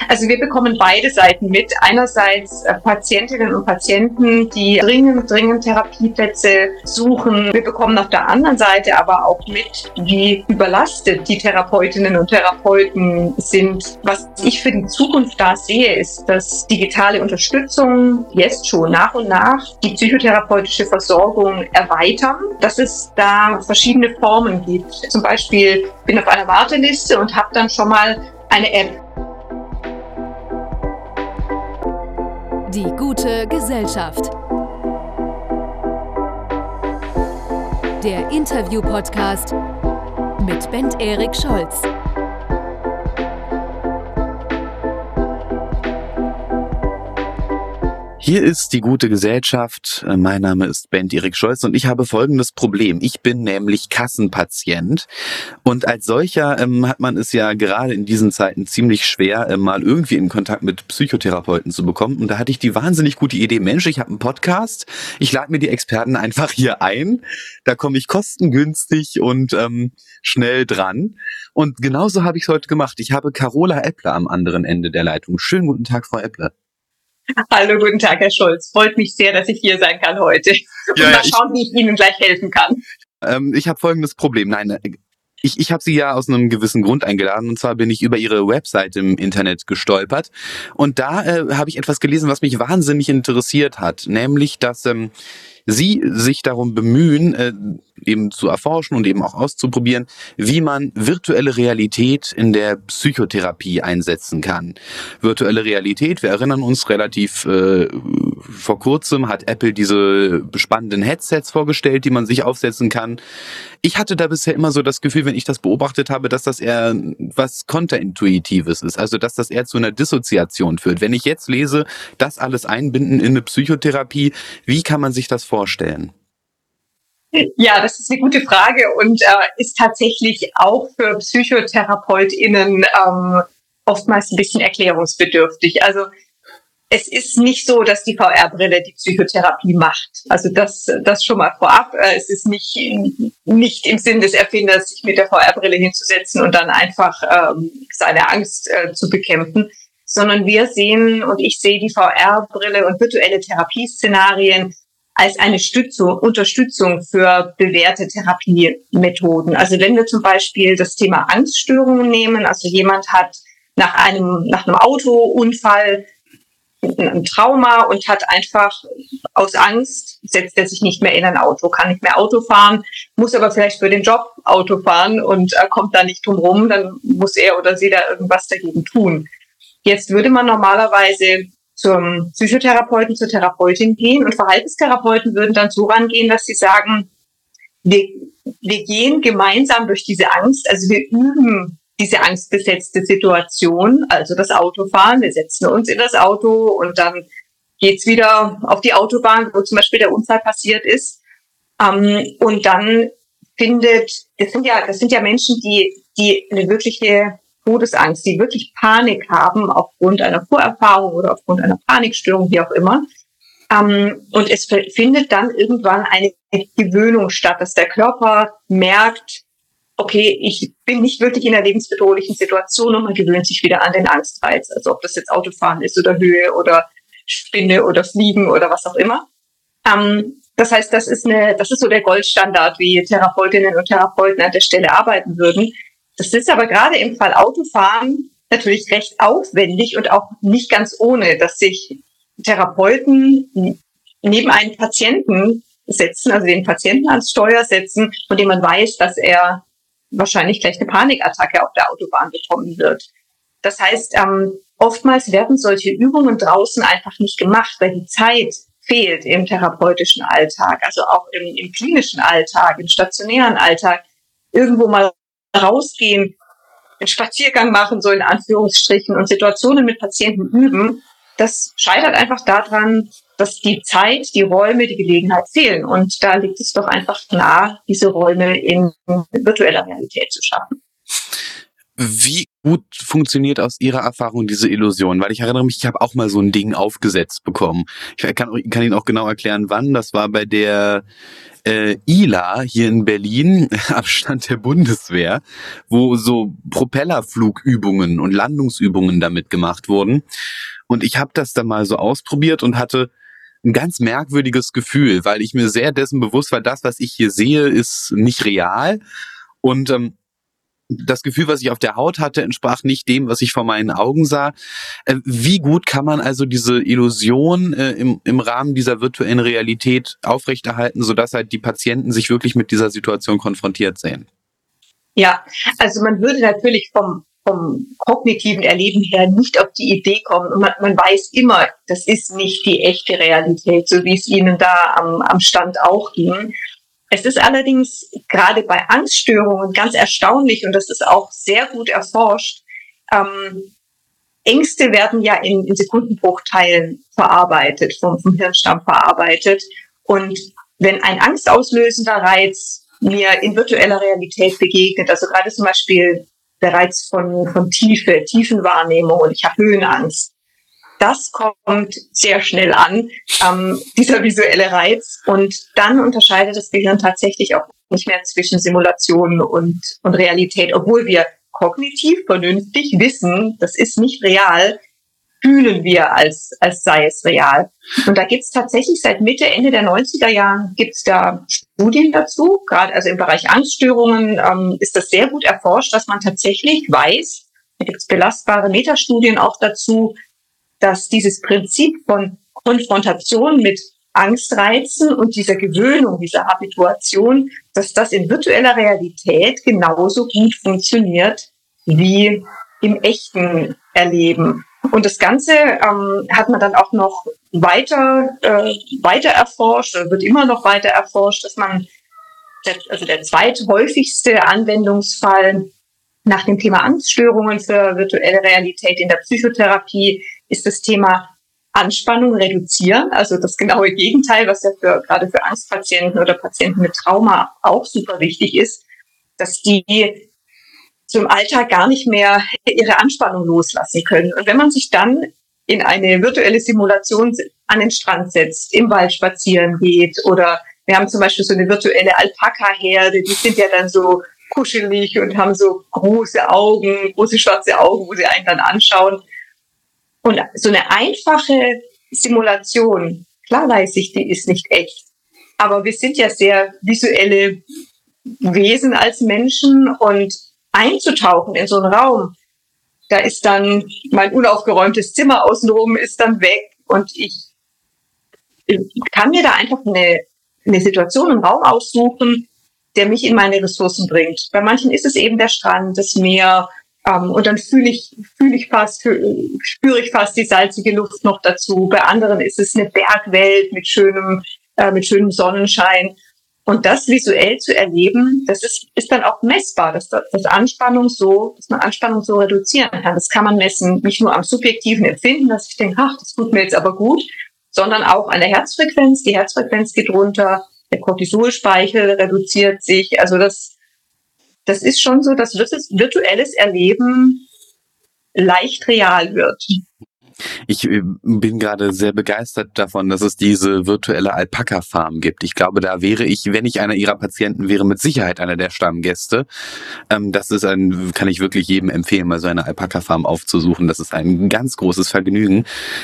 Also wir bekommen beide Seiten mit. Einerseits Patientinnen und Patienten, die dringend Therapieplätze suchen. Wir bekommen auf der anderen Seite aber auch mit, wie überlastet die Therapeutinnen und Therapeuten sind. Was ich für die Zukunft da sehe, ist, dass digitale Unterstützung jetzt schon nach und nach die psychotherapeutische Versorgung erweitern, dass es da verschiedene Formen gibt. Zum Beispiel bin auf einer Warteliste und habe dann schon mal eine App. Die gute Gesellschaft. Der Interview-Podcast mit Bent-Erik Scholz. Hier ist die gute Gesellschaft. Mein Name ist Bent-Erik Scholz und ich habe folgendes Problem. Ich bin nämlich Kassenpatient und als solcher hat man es ja gerade in diesen Zeiten ziemlich schwer, mal irgendwie in Kontakt mit Psychotherapeuten zu bekommen. Und da hatte ich die wahnsinnig gute Idee, Mensch, ich habe einen Podcast, ich lade mir die Experten einfach hier ein. Da komme ich kostengünstig und schnell dran. Und genauso habe ich es heute gemacht. Ich habe Carola Eppler am anderen Ende der Leitung. Schönen guten Tag, Frau Eppler. Hallo, guten Tag, Herr Scholz. Freut mich sehr, dass ich hier sein kann heute. Und mal schauen, wie ich Ihnen gleich helfen kann. Ich habe folgendes Problem. Nein, ich habe Sie ja aus einem gewissen Grund eingeladen. Und zwar bin ich über Ihre Website im Internet gestolpert. Und da habe ich etwas gelesen, was mich wahnsinnig interessiert hat. Nämlich, dass Sie sich darum bemühen, eben zu erforschen und eben auch auszuprobieren, wie man virtuelle Realität in der Psychotherapie einsetzen kann. Virtuelle Realität, wir erinnern uns relativ vor kurzem hat Apple diese spannenden Headsets vorgestellt, die man sich aufsetzen kann. Ich hatte da bisher immer so das Gefühl, wenn ich das beobachtet habe, dass das eher was Konterintuitives ist, also dass das eher zu einer Dissoziation führt. Wenn ich jetzt lese, das alles einbinden in eine Psychotherapie, wie kann man sich das vorstellen? Ja, das ist eine gute Frage und ist tatsächlich auch für PsychotherapeutInnen oftmals ein bisschen erklärungsbedürftig. Also es ist nicht so, dass die VR-Brille die Psychotherapie macht. Also das schon mal vorab. Es ist nicht im Sinn des Erfinders, sich mit der VR-Brille hinzusetzen und dann einfach seine Angst zu bekämpfen, sondern wir sehen und ich sehe die VR-Brille und virtuelle Therapieszenarien als eine Unterstützung für bewährte Therapiemethoden. Also wenn wir zum Beispiel das Thema Angststörungen nehmen, also jemand hat nach einem Autounfall ein Trauma und hat einfach aus Angst, setzt er sich nicht mehr in ein Auto, kann nicht mehr Auto fahren, muss aber vielleicht für den Job Auto fahren und kommt da nicht drum rum, dann muss er oder sie da irgendwas dagegen tun. Jetzt würde man normalerweise zum Psychotherapeuten, zur Therapeutin gehen und Verhaltenstherapeuten würden dann so rangehen, dass sie sagen, wir gehen gemeinsam durch diese Angst, also wir üben diese angstbesetzte Situation, also das Autofahren, wir setzen uns in das Auto und dann geht's wieder auf die Autobahn, wo zum Beispiel der Unfall passiert ist. Und dann das sind ja Menschen, die eine wirkliche Todesangst, die wirklich Panik haben aufgrund einer Vorerfahrung oder aufgrund einer Panikstörung, wie auch immer. Und es findet dann irgendwann eine Gewöhnung statt, dass der Körper merkt, okay, ich bin nicht wirklich in einer lebensbedrohlichen Situation und man gewöhnt sich wieder an den Angstreiz. Also ob das jetzt Autofahren ist oder Höhe oder Spinne oder Fliegen oder was auch immer. Das heißt, das ist so der Goldstandard, wie Therapeutinnen und Therapeuten an der Stelle arbeiten würden. Das ist aber gerade im Fall Autofahren natürlich recht aufwendig und auch nicht ganz ohne, dass sich Therapeuten neben einen Patienten setzen, also den Patienten ans Steuer setzen, von dem man weiß, dass er wahrscheinlich gleich eine Panikattacke auf der Autobahn bekommen wird. Das heißt, oftmals werden solche Übungen draußen einfach nicht gemacht, weil die Zeit fehlt im therapeutischen Alltag, also auch im klinischen Alltag, im stationären Alltag, irgendwo mal rausgehen, einen Spaziergang machen, so in Anführungsstrichen, und Situationen mit Patienten üben. Das scheitert einfach daran, dass die Zeit, die Räume, die Gelegenheit fehlen. Und da liegt es doch einfach nahe, diese Räume in virtueller Realität zu schaffen. Wie gut funktioniert aus Ihrer Erfahrung diese Illusion? Weil ich erinnere mich, ich habe auch mal so ein Ding aufgesetzt bekommen. Ich kann Ihnen auch genau erklären, wann. Das war bei der ILA hier in Berlin, Abstand der Bundeswehr, wo so Propellerflugübungen und Landungsübungen damit gemacht wurden. Und ich habe das dann mal so ausprobiert und hatte ein ganz merkwürdiges Gefühl, weil ich mir sehr dessen bewusst war, das, was ich hier sehe, ist nicht real. Und das Gefühl, was ich auf der Haut hatte, entsprach nicht dem, was ich vor meinen Augen sah. Wie gut kann man also diese Illusion im Rahmen dieser virtuellen Realität aufrechterhalten, sodass halt die Patienten sich wirklich mit dieser Situation konfrontiert sehen? Ja, also man würde natürlich vom kognitiven Erleben her nicht auf die Idee kommen. Und man weiß immer, das ist nicht die echte Realität, so wie es Ihnen da am Stand auch ging. Es ist allerdings gerade bei Angststörungen ganz erstaunlich, und das ist auch sehr gut erforscht. Ängste werden ja in Sekundenbruchteilen verarbeitet, vom Hirnstamm verarbeitet. Und wenn ein angstauslösender Reiz mir in virtueller Realität begegnet, also gerade zum Beispiel der Reiz von Tiefenwahrnehmung, und ich habe Höhenangst, das kommt sehr schnell an, dieser visuelle Reiz. Und dann unterscheidet das Gehirn tatsächlich auch nicht mehr zwischen Simulation und Realität. Obwohl wir kognitiv, vernünftig wissen, das ist nicht real, fühlen wir, als sei es real. Und da gibt's tatsächlich seit Mitte, Ende der 90er Jahren gibt's da Studien dazu. Gerade also im Bereich Angststörungen ist das sehr gut erforscht, dass man tatsächlich weiß, da gibt's belastbare Metastudien auch dazu, dass dieses Prinzip von Konfrontation mit Angstreizen und dieser Gewöhnung, dieser Habituation, dass das in virtueller Realität genauso gut funktioniert wie im echten Erleben. Und das Ganze hat man dann auch noch weiter erforscht, oder wird immer noch weiter erforscht, dass man, also der zweithäufigste Anwendungsfall nach dem Thema Angststörungen für virtuelle Realität in der Psychotherapie ist das Thema Anspannung reduzieren, also das genaue Gegenteil, was ja gerade für Angstpatienten oder Patienten mit Trauma auch super wichtig ist, dass die zum Alltag gar nicht mehr ihre Anspannung loslassen können. Und wenn man sich dann in eine virtuelle Simulation an den Strand setzt, im Wald spazieren geht, oder wir haben zum Beispiel so eine virtuelle Alpaka-Herde, die sind ja dann so kuschelig und haben so große Augen, große schwarze Augen, wo sie einen dann anschauen. Und so eine einfache Simulation, klar weiß ich, die ist nicht echt. Aber wir sind ja sehr visuelle Wesen als Menschen, und einzutauchen in so einen Raum, da ist dann mein unaufgeräumtes Zimmer außenrum ist dann weg, und ich kann mir da einfach eine Situation, einen Raum aussuchen, der mich in meine Ressourcen bringt. Bei manchen ist es eben der Strand, das Meer, und dann spüre ich fast die salzige Luft noch dazu. Bei anderen ist es eine Bergwelt mit schönem Sonnenschein. Und das visuell zu erleben, das ist dann auch messbar, dass man Anspannung so reduzieren kann. Das kann man messen, nicht nur am subjektiven Empfinden, dass ich denke, ach, das tut mir jetzt aber gut, sondern auch an der Herzfrequenz. Die Herzfrequenz geht runter, der Cortisolspeichel reduziert sich. Also das ist schon so, dass virtuelles Erleben leicht real wird. Ich bin gerade sehr begeistert davon, dass es diese virtuelle Alpaka-Farm gibt. Ich glaube, da wäre ich, wenn ich einer Ihrer Patienten wäre, mit Sicherheit einer der Stammgäste. Das ist kann ich wirklich jedem empfehlen, mal so eine Alpaka-Farm aufzusuchen. Das ist ein ganz großes Vergnügen.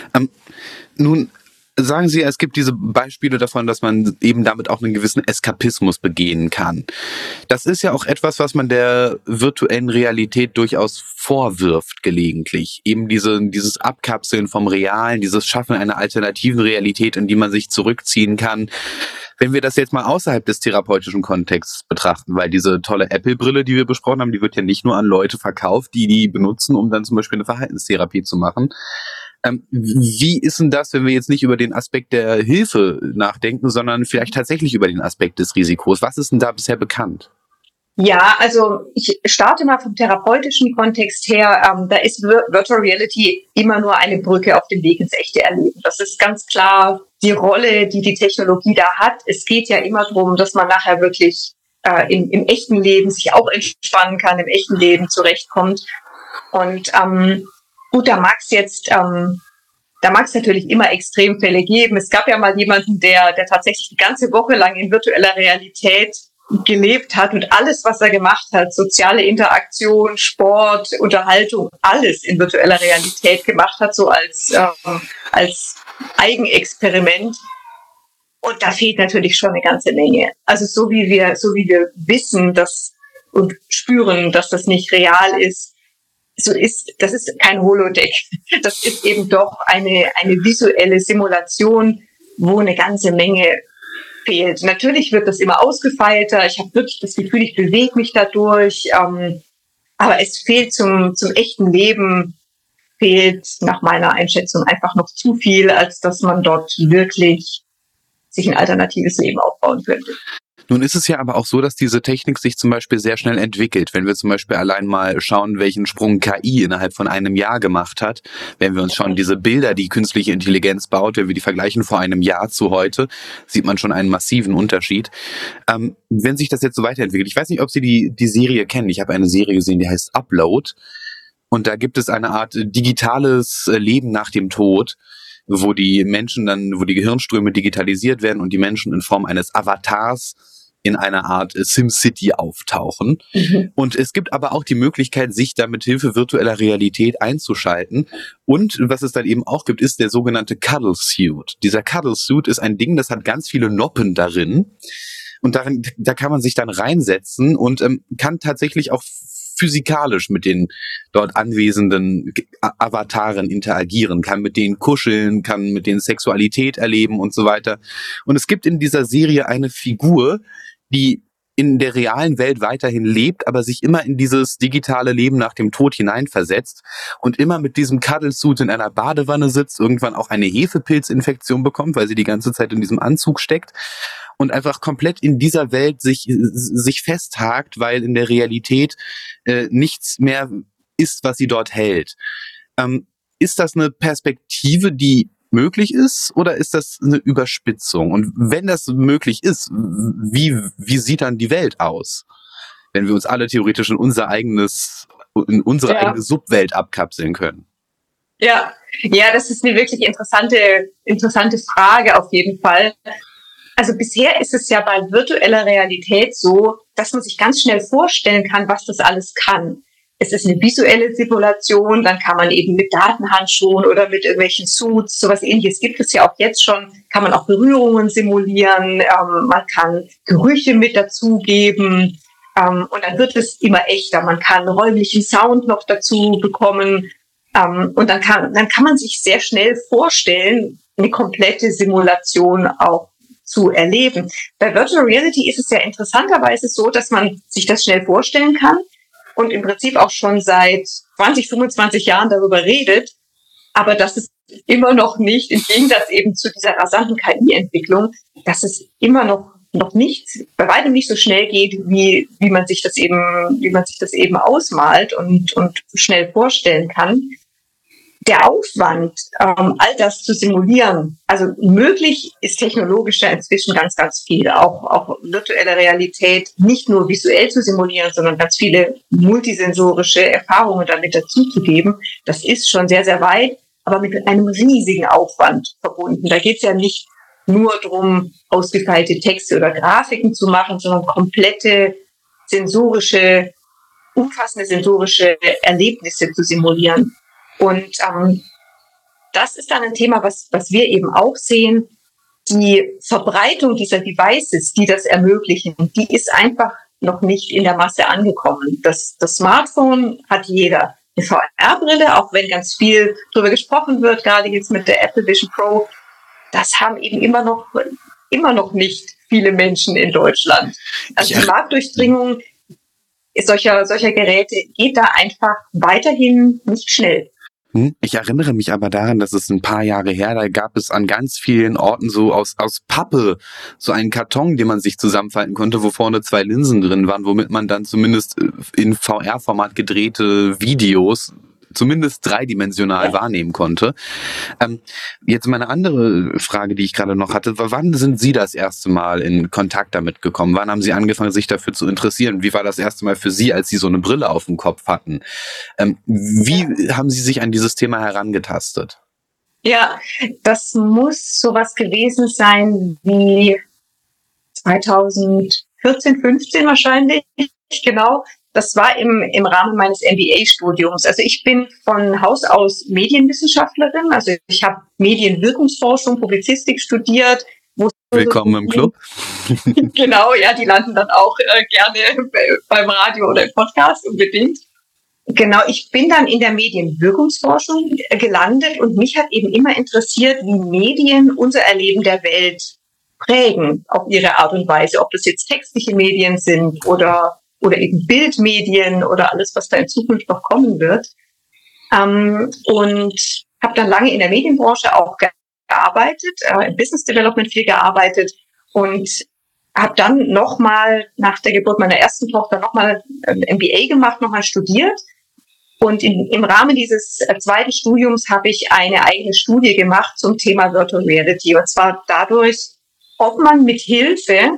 Nun, sagen Sie, es gibt diese Beispiele davon, dass man eben damit auch einen gewissen Eskapismus begehen kann. Das ist ja auch etwas, was man der virtuellen Realität durchaus vorwirft gelegentlich. Eben dieses Abkapseln vom Realen, dieses Schaffen einer alternativen Realität, in die man sich zurückziehen kann. Wenn wir das jetzt mal außerhalb des therapeutischen Kontexts betrachten, weil diese tolle Apple-Brille, die wir besprochen haben, die wird ja nicht nur an Leute verkauft, die benutzen, um dann zum Beispiel eine Verhaltenstherapie zu machen. Wie ist denn das, wenn wir jetzt nicht über den Aspekt der Hilfe nachdenken, sondern vielleicht tatsächlich über den Aspekt des Risikos? Was ist denn da bisher bekannt? Ja, also ich starte mal vom therapeutischen Kontext her. Da ist Virtual Reality immer nur eine Brücke auf dem Weg ins echte Erleben. Das ist ganz klar die Rolle, die die Technologie da hat. Es geht ja immer darum, dass man nachher wirklich im echten Leben sich auch entspannen kann, im echten Leben zurechtkommt. Und gut, da mag es natürlich immer Extremfälle geben. Es gab ja mal jemanden, der tatsächlich die ganze Woche lang in virtueller Realität gelebt hat und alles, was er gemacht hat, soziale Interaktion, Sport, Unterhaltung, alles in virtueller Realität gemacht hat, so als Eigenexperiment. Und da fehlt natürlich schon eine ganze Menge. Also so wie wir wissen, und spüren, dass das nicht real ist, das ist kein Holodeck. Das ist eben doch eine visuelle Simulation, wo eine ganze Menge fehlt. Natürlich wird das immer ausgefeilter. Ich habe wirklich das Gefühl, ich bewege mich dadurch. Aber es fehlt zum echten Leben, fehlt nach meiner Einschätzung einfach noch zu viel, als dass man dort wirklich sich ein alternatives Leben aufbauen könnte. Nun ist es ja aber auch so, dass diese Technik sich zum Beispiel sehr schnell entwickelt. Wenn wir zum Beispiel allein mal schauen, welchen Sprung KI innerhalb von einem Jahr gemacht hat, wenn wir uns schauen, diese Bilder, die künstliche Intelligenz baut, wenn wir die vergleichen vor einem Jahr zu heute, sieht man schon einen massiven Unterschied. Wenn sich das jetzt so weiterentwickelt, ich weiß nicht, ob Sie die Serie kennen. Ich habe eine Serie gesehen, die heißt Upload. Und da gibt es eine Art digitales Leben nach dem Tod, wo die Gehirnströme digitalisiert werden und die Menschen in Form eines Avatars in einer Art SimCity auftauchen. Mhm. Und es gibt aber auch die Möglichkeit, sich da mit Hilfe virtueller Realität einzuschalten. Und was es dann eben auch gibt, ist der sogenannte Cuddle Suit. Dieser Cuddle Suit ist ein Ding, das hat ganz viele Noppen darin. Und da kann man sich dann reinsetzen und kann tatsächlich auch physikalisch mit den dort anwesenden Avataren interagieren, kann mit denen kuscheln, kann mit denen Sexualität erleben und so weiter. Und es gibt in dieser Serie eine Figur, die in der realen Welt weiterhin lebt, aber sich immer in dieses digitale Leben nach dem Tod hineinversetzt und immer mit diesem Cuddle-Suit in einer Badewanne sitzt, irgendwann auch eine Hefepilzinfektion bekommt, weil sie die ganze Zeit in diesem Anzug steckt und einfach komplett in dieser Welt sich festhakt, weil in der Realität nichts mehr ist, was sie dort hält. Ist das eine Perspektive, die möglich ist, oder ist das eine Überspitzung? Und wenn das möglich ist, wie sieht dann die Welt aus? Wenn wir uns alle theoretisch in unsere eigene Subwelt abkapseln können. Ja, das ist eine wirklich interessante Frage auf jeden Fall. Also bisher ist es ja bei virtueller Realität so, dass man sich ganz schnell vorstellen kann, was das alles kann. Es ist eine visuelle Simulation, dann kann man eben mit Datenhandschuhen oder mit irgendwelchen Suits, sowas Ähnliches gibt es ja auch jetzt schon, kann man auch Berührungen simulieren, man kann Gerüche mit dazugeben und dann wird es immer echter. Man kann räumlichen Sound noch dazu bekommen und dann kann man sich sehr schnell vorstellen, eine komplette Simulation auch zu erleben. Bei Virtual Reality ist es ja interessanterweise so, dass man sich das schnell vorstellen kann und im Prinzip auch schon seit 20, 25 Jahren darüber redet, aber dass es immer noch nicht, im Gegensatz eben zu dieser rasanten KI-Entwicklung, dass es immer noch nicht, bei weitem nicht so schnell geht, wie man sich das eben ausmalt und schnell vorstellen kann. Der Aufwand, all das zu simulieren, also möglich ist technologisch ja inzwischen ganz, ganz viel. Auch virtuelle Realität nicht nur visuell zu simulieren, sondern ganz viele multisensorische Erfahrungen damit dazuzugeben. Das ist schon sehr, sehr weit, aber mit einem riesigen Aufwand verbunden. Da geht es ja nicht nur darum, ausgefeilte Texte oder Grafiken zu machen, sondern komplette umfassende sensorische Erlebnisse zu simulieren. Und das ist dann ein Thema, was wir eben auch sehen. Die Verbreitung dieser Devices, die das ermöglichen, die ist einfach noch nicht in der Masse angekommen. Das Smartphone hat jeder. Eine VR-Brille, auch wenn ganz viel darüber gesprochen wird, gerade jetzt mit der Apple Vision Pro, das haben eben immer noch nicht viele Menschen in Deutschland. Also die Marktdurchdringung solcher Geräte geht da einfach weiterhin nicht schnell. Ich erinnere mich aber daran, dass es ein paar Jahre her, da gab es an ganz vielen Orten so aus Pappe so einen Karton, den man sich zusammenfalten konnte, wo vorne 2 Linsen drin waren, womit man dann zumindest in VR-Format gedrehte Videos zumindest dreidimensional wahrnehmen konnte. Jetzt meine andere Frage, die ich gerade noch hatte, wann sind Sie das erste Mal in Kontakt damit gekommen? Wann haben Sie angefangen, sich dafür zu interessieren? Wie war das erste Mal für Sie, als Sie so eine Brille auf dem Kopf hatten? Wie haben Sie sich an dieses Thema herangetastet? Ja, das muss sowas gewesen sein wie 2014, 15 wahrscheinlich, genau. Das war im Rahmen meines MBA-Studiums. Also ich bin von Haus aus Medienwissenschaftlerin. Also ich habe Medienwirkungsforschung, Publizistik studiert. Willkommen im Club. Genau, ja, die landen dann auch gerne beim Radio oder im Podcast, unbedingt. Genau, ich bin dann in der Medienwirkungsforschung gelandet und mich hat eben immer interessiert, wie Medien unser Erleben der Welt prägen auf ihre Art und Weise, ob das jetzt textliche Medien sind oder eben Bildmedien oder alles, was da in Zukunft noch kommen wird. Und habe dann lange in der Medienbranche auch gearbeitet, im Business Development viel gearbeitet und habe dann nochmal nach der Geburt meiner ersten Tochter nochmal ein MBA gemacht, nochmal studiert. Und im Rahmen dieses zweiten Studiums habe ich eine eigene Studie gemacht zum Thema Virtual Reality. Und zwar dadurch, ob man mit Hilfe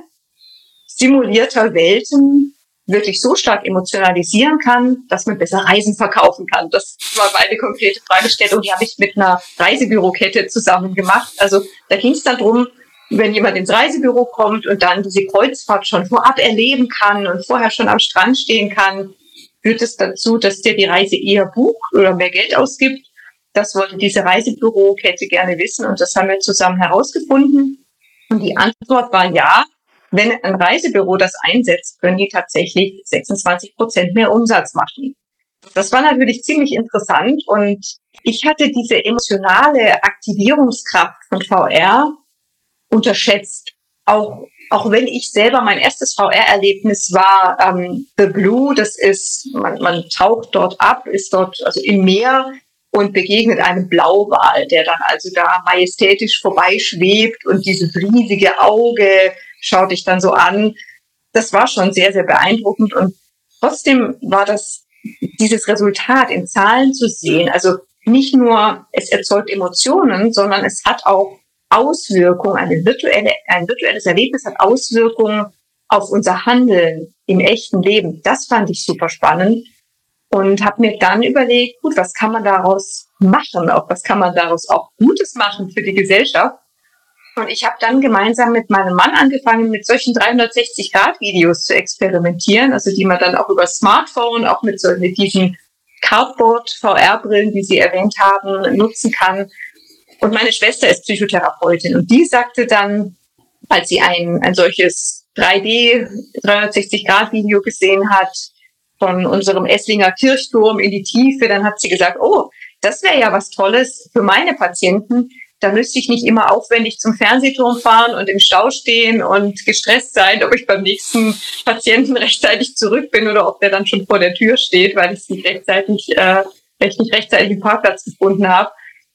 simulierter Welten wirklich so stark emotionalisieren kann, dass man besser Reisen verkaufen kann. Das war meine konkrete Fragestellung. Die habe ich mit einer Reisebürokette zusammen gemacht. Also da ging es dann drum, wenn jemand ins Reisebüro kommt und dann diese Kreuzfahrt schon vorab erleben kann und vorher schon am Strand stehen kann, führt es dazu, dass der die Reise eher bucht oder mehr Geld ausgibt. Das wollte diese Reisebürokette gerne wissen und das haben wir zusammen herausgefunden. Und die Antwort war ja, wenn ein Reisebüro das einsetzt, können die tatsächlich 26% mehr Umsatz machen. Das war natürlich ziemlich interessant und ich hatte diese emotionale Aktivierungskraft von VR unterschätzt. Auch wenn ich selber, mein erstes VR-Erlebnis war The Blue, das ist, man taucht dort ab, ist dort also im Meer und begegnet einem Blauwal, der dann also da majestätisch vorbeischwebt und dieses riesige Auge schaut dich dann so an. Das war schon sehr, sehr beeindruckend und trotzdem war das, dieses Resultat in Zahlen zu sehen, also nicht nur, es erzeugt Emotionen, sondern es hat auch Auswirkungen, ein virtuelles Erlebnis hat Auswirkungen auf unser Handeln im echten Leben. Das fand ich super spannend und habe mir dann überlegt, gut, was kann man daraus machen? Auch was kann man daraus auch Gutes machen für die Gesellschaft? Und ich habe dann gemeinsam mit meinem Mann angefangen, mit solchen 360-Grad-Videos zu experimentieren, also die man dann auch über Smartphone, auch mit diesen Cardboard-VR-Brillen, die Sie erwähnt haben, nutzen kann. Und meine Schwester ist Psychotherapeutin und die sagte dann, als sie ein solches 360-Grad-Video gesehen hat von unserem Esslinger Kirchturm in die Tiefe, dann hat sie gesagt, oh, das wäre ja was Tolles für meine Patienten. Da müsste ich nicht immer aufwendig zum Fernsehturm fahren und im Stau stehen und gestresst sein, ob ich beim nächsten Patienten rechtzeitig zurück bin oder ob der dann schon vor der Tür steht, weil ich nicht rechtzeitig einen Parkplatz gefunden habe.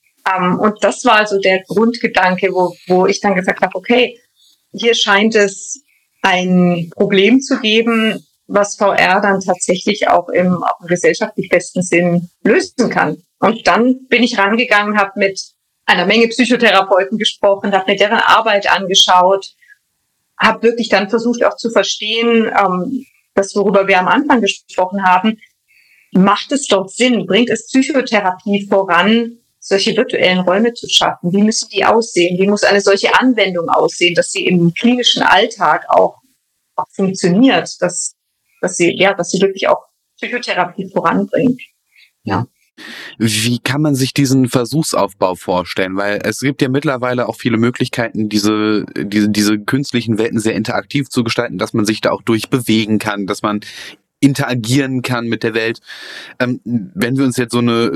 Und das war also der Grundgedanke, wo ich dann gesagt habe, okay, hier scheint es ein Problem zu geben, was VR dann tatsächlich auch im gesellschaftlich besten Sinn lösen kann. Und dann bin ich rangegangen, habe mit einer Menge Psychotherapeuten gesprochen, habe mir deren Arbeit angeschaut, habe wirklich dann versucht auch zu verstehen, das, worüber wir am Anfang gesprochen haben, macht es dort Sinn, bringt es Psychotherapie voran, solche virtuellen Räume zu schaffen? Wie müssen die aussehen? Wie muss eine solche Anwendung aussehen, dass sie im klinischen Alltag auch funktioniert, dass sie wirklich auch Psychotherapie voranbringt? Ja. Wie kann man sich diesen Versuchsaufbau vorstellen? Weil es gibt ja mittlerweile auch viele Möglichkeiten, diese künstlichen Welten sehr interaktiv zu gestalten, dass man sich da auch durchbewegen kann, dass man interagieren kann mit der Welt. Wenn wir uns jetzt so eine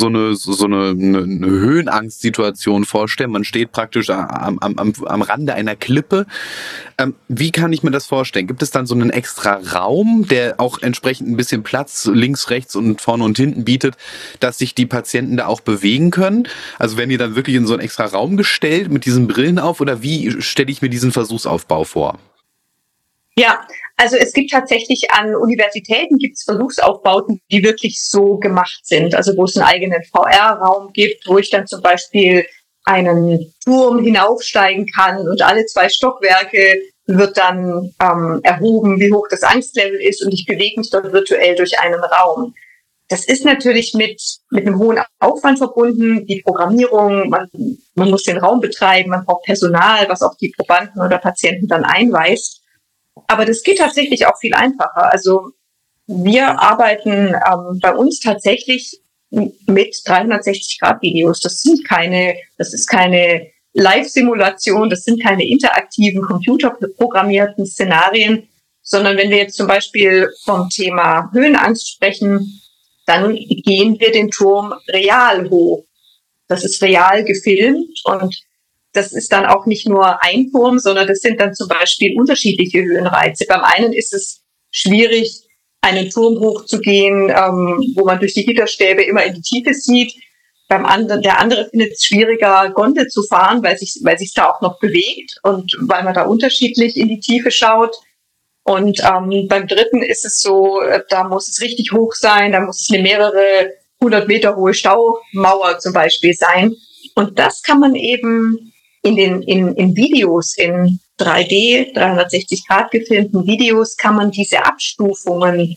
Höhenangstsituation vorstellen, man steht praktisch am Rande einer Klippe. Wie kann ich mir das vorstellen? Gibt es dann so einen extra Raum, der auch entsprechend ein bisschen Platz links, rechts und vorne und hinten bietet, dass sich die Patienten da auch bewegen können? Also werden die dann wirklich in so einen extra Raum gestellt mit diesen Brillen auf oder wie stelle ich mir diesen Versuchsaufbau vor? Ja, Also es gibt tatsächlich an Universitäten gibt's Versuchsaufbauten, die wirklich so gemacht sind. Also wo es einen eigenen VR-Raum gibt, wo ich dann zum Beispiel einen Turm hinaufsteigen kann und alle 2 Stockwerke wird dann erhoben, wie hoch das Angstlevel ist und ich bewege mich dort virtuell durch einen Raum. Das ist natürlich mit einem hohen Aufwand verbunden, die Programmierung, man muss den Raum betreiben, man braucht Personal, was auch die Probanden oder Patienten dann einweist. Aber das geht tatsächlich auch viel einfacher. Also wir arbeiten bei uns tatsächlich mit 360-Grad-Videos. Das ist keine Live-Simulation, das sind keine interaktiven, computerprogrammierten Szenarien, sondern wenn wir jetzt zum Beispiel vom Thema Höhenangst sprechen, dann gehen wir den Turm real hoch. Das ist real gefilmt und das ist dann auch nicht nur ein Turm, sondern das sind dann zum Beispiel unterschiedliche Höhenreize. Beim einen ist es schwierig, einen Turm hochzugehen, wo man durch die Gitterstäbe immer in die Tiefe sieht. Der andere findet es schwieriger, Gondel zu fahren, weil sich da auch noch bewegt und weil man da unterschiedlich in die Tiefe schaut. Und beim dritten ist es so, da muss es richtig hoch sein, da muss es eine mehrere 100 Meter hohe Staumauer zum Beispiel sein. Und das kann man eben in Videos, in 3D, 360 Grad gefilmten Videos, kann man diese Abstufungen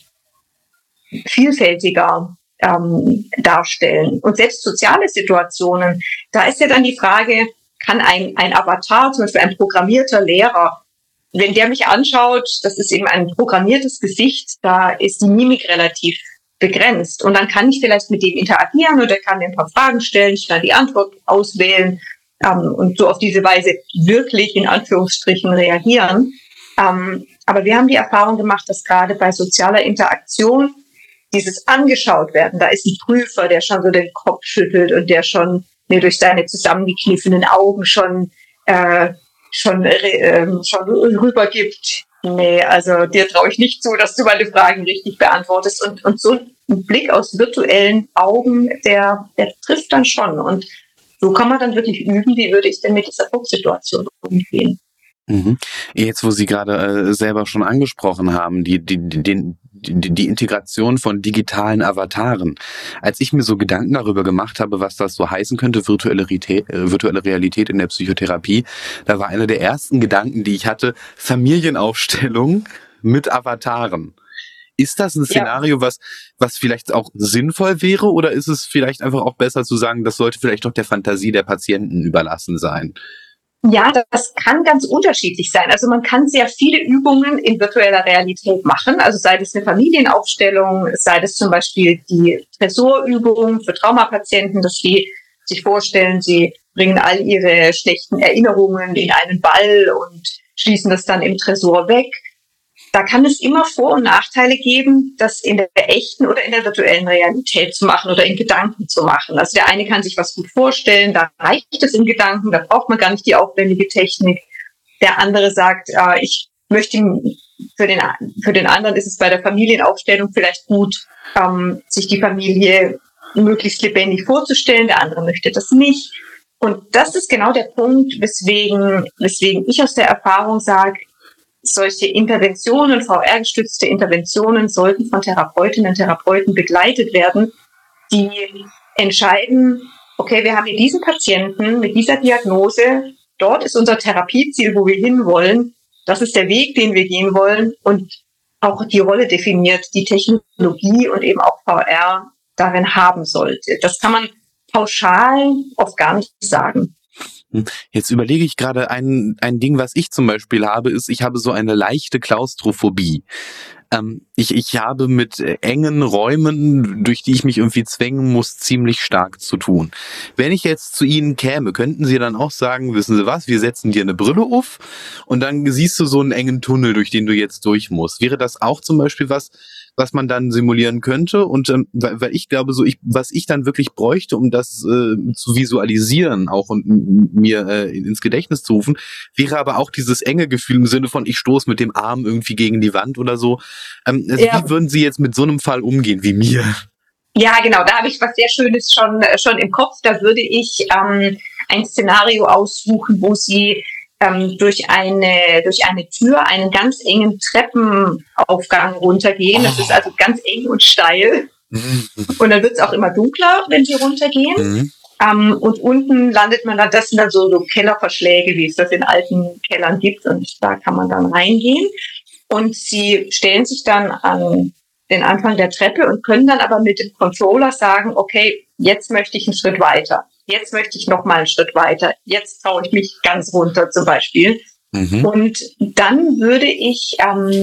vielfältiger darstellen. Und selbst soziale Situationen, da ist ja dann die Frage, kann ein Avatar, zum Beispiel ein programmierter Lehrer, wenn der mich anschaut, das ist eben ein programmiertes Gesicht, da ist die Mimik relativ begrenzt. Und dann kann ich vielleicht mit dem interagieren oder kann mir ein paar Fragen stellen, ich kann die Antwort auswählen und so auf diese Weise wirklich in Anführungsstrichen reagieren. Aber wir haben die Erfahrung gemacht, dass gerade bei sozialer Interaktion dieses angeschaut werden, da ist ein Prüfer, der schon so den Kopf schüttelt und der schon mir durch seine zusammengekniffenen Augen schon rübergibt, nee, also dir traue ich nicht zu, dass du meine Fragen richtig beantwortest. Und so ein Blick aus virtuellen Augen, der trifft dann schon. Und so kann man dann wirklich üben, wie würde ich denn mit dieser Drucksituation umgehen. Mhm. Jetzt, wo Sie gerade selber schon angesprochen haben, die Integration von digitalen Avataren. Als ich mir so Gedanken darüber gemacht habe, was das so heißen könnte, virtuelle Realität in der Psychotherapie, da war einer der ersten Gedanken, die ich hatte, Familienaufstellung mit Avataren. Ist das ein Szenario, was vielleicht auch sinnvoll wäre, oder ist es vielleicht einfach auch besser zu sagen, das sollte vielleicht doch der Fantasie der Patienten überlassen sein? Ja, das kann ganz unterschiedlich sein. Also man kann sehr viele Übungen in virtueller Realität machen. Also sei das eine Familienaufstellung, sei das zum Beispiel die Tresorübung für Traumapatienten, dass sie sich vorstellen, sie bringen all ihre schlechten Erinnerungen in einen Ball und schließen das dann im Tresor weg. Da kann es immer Vor- und Nachteile geben, das in der echten oder in der virtuellen Realität zu machen oder in Gedanken zu machen. Also der eine kann sich was gut vorstellen, da reicht es in Gedanken, da braucht man gar nicht die aufwendige Technik. Der andere sagt, ich möchte, für den anderen ist es bei der Familienaufstellung vielleicht gut, sich die Familie möglichst lebendig vorzustellen, der andere möchte das nicht. Und das ist genau der Punkt, weswegen ich aus der Erfahrung sage, solche Interventionen, VR-gestützte Interventionen sollten von Therapeutinnen und Therapeuten begleitet werden, die entscheiden, okay, wir haben hier diesen Patienten mit dieser Diagnose, dort ist unser Therapieziel, wo wir hinwollen, das ist der Weg, den wir gehen wollen und auch die Rolle definiert, die Technologie und eben auch VR darin haben sollte. Das kann man pauschal oft gar nicht sagen. Jetzt überlege ich gerade ein Ding, was ich zum Beispiel habe, ist, ich habe so eine leichte Klaustrophobie. Ich habe mit engen Räumen, durch die ich mich irgendwie zwängen muss, ziemlich stark zu tun. Wenn ich jetzt zu Ihnen käme, könnten Sie dann auch sagen, wissen Sie was, wir setzen dir eine Brille auf und dann siehst du so einen engen Tunnel, durch den du jetzt durch musst. Wäre das auch zum Beispiel was man dann simulieren könnte? Und weil ich glaube, was ich dann wirklich bräuchte, um das zu visualisieren auch und mir ins Gedächtnis zu rufen, wäre aber auch dieses enge Gefühl im Sinne von, ich stoße mit dem Arm irgendwie gegen die Wand oder so. Wie würden Sie jetzt mit so einem Fall umgehen wie mir? Ja, genau, da habe ich was sehr Schönes schon im Kopf. Da würde ich ein Szenario aussuchen, wo Sie durch eine Tür einen ganz engen Treppenaufgang runtergehen. Das ist also ganz eng und steil. Und dann wird es auch immer dunkler, wenn sie runtergehen. Und unten landet man dann, das sind dann so Kellerverschläge, wie es das in alten Kellern gibt. Und da kann man dann reingehen. Und sie stellen sich dann an den Anfang der Treppe und können dann aber mit dem Controller sagen, okay, jetzt möchte ich einen Schritt weiter. Jetzt möchte ich noch mal einen Schritt weiter. Jetzt traue ich mich ganz runter zum Beispiel. Und dann würde ich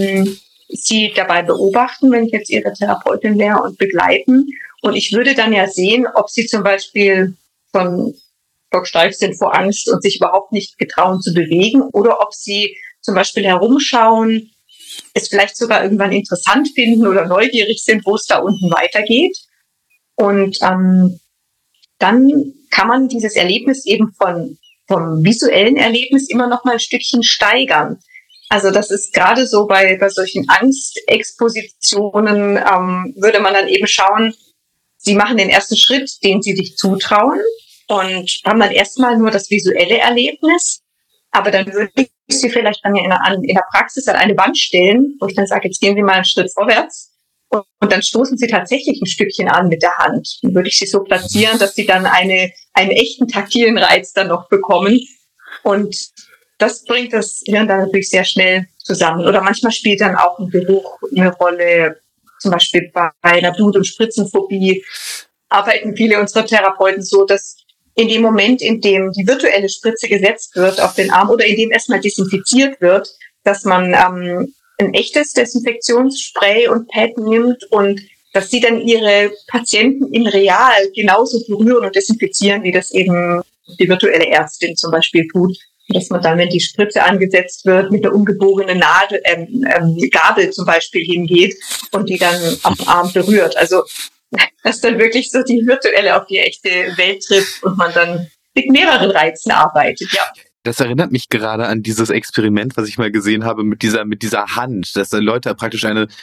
sie dabei beobachten, wenn ich jetzt ihre Therapeutin wäre, und begleiten. Und ich würde dann ja sehen, ob sie zum Beispiel schon stocksteif sind vor Angst und sich überhaupt nicht getrauen zu bewegen, oder ob sie zum Beispiel herumschauen, es vielleicht sogar irgendwann interessant finden oder neugierig sind, wo es da unten weitergeht. Und dann kann man dieses Erlebnis eben vom visuellen Erlebnis immer noch mal ein Stückchen steigern. Also das ist gerade so bei solchen Angstexpositionen, würde man dann eben schauen, sie machen den ersten Schritt, den sie sich zutrauen, und haben dann erstmal nur das visuelle Erlebnis. Aber dann würde ich sie vielleicht dann in der Praxis an eine Wand stellen, wo ich dann sage, jetzt gehen Sie mal einen Schritt vorwärts. Und dann stoßen sie tatsächlich ein Stückchen an mit der Hand. Dann würde ich sie so platzieren, dass sie dann einen echten taktilen Reiz dann noch bekommen. Und das bringt das Hirn dann natürlich sehr schnell zusammen. Oder manchmal spielt dann auch ein Geruch eine Rolle. Zum Beispiel bei einer Blut- und Spritzenphobie arbeiten viele unserer Therapeuten so, dass in dem Moment, in dem die virtuelle Spritze gesetzt wird auf den Arm oder in dem erstmal desinfiziert wird, dass man ein echtes Desinfektionsspray und Pad nimmt und dass sie dann ihre Patienten in real genauso berühren und desinfizieren, wie das eben die virtuelle Ärztin zum Beispiel tut. Und dass man dann, wenn die Spritze angesetzt wird, mit einer umgebogenen Gabel zum Beispiel hingeht und die dann am Arm berührt. Also dass dann wirklich so die virtuelle auf die echte Welt trifft und man dann mit mehreren Reizen arbeitet, ja. Das erinnert mich gerade an dieses Experiment, was ich mal gesehen habe mit dieser Hand, dass Leute praktisch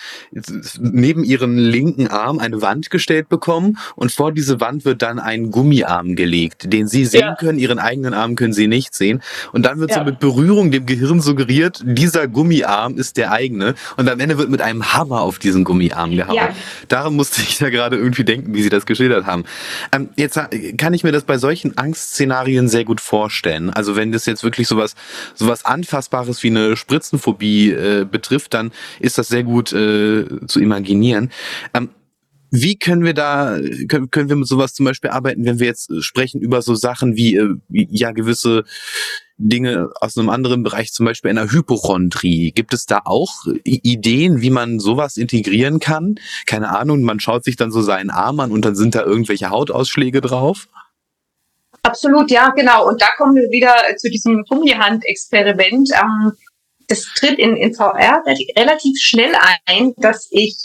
neben ihren linken Arm eine Wand gestellt bekommen und vor diese Wand wird dann ein Gummiarm gelegt, den sie sehen können, ihren eigenen Arm können sie nicht sehen, und dann wird so mit Berührung dem Gehirn suggeriert, dieser Gummiarm ist der eigene, und am Ende wird mit einem Hammer auf diesen Gummiarm gehauen. Ja. Daran musste ich da gerade irgendwie denken, wie Sie das geschildert haben. Jetzt kann ich mir das bei solchen Angstszenarien sehr gut vorstellen. Also wenn das jetzt wirklich sowas Anfassbares wie eine Spritzenphobie betrifft, dann ist das sehr gut zu imaginieren. Wie können wir mit sowas zum Beispiel arbeiten, wenn wir jetzt sprechen über so Sachen wie gewisse Dinge aus einem anderen Bereich, zum Beispiel einer Hypochondrie? Gibt es da auch Ideen, wie man sowas integrieren kann? Keine Ahnung, man schaut sich dann so seinen Arm an und dann sind da irgendwelche Hautausschläge drauf? Absolut, ja, genau. Und da kommen wir wieder zu diesem Gummihand-Experiment. Das tritt in VR relativ schnell ein, dass ich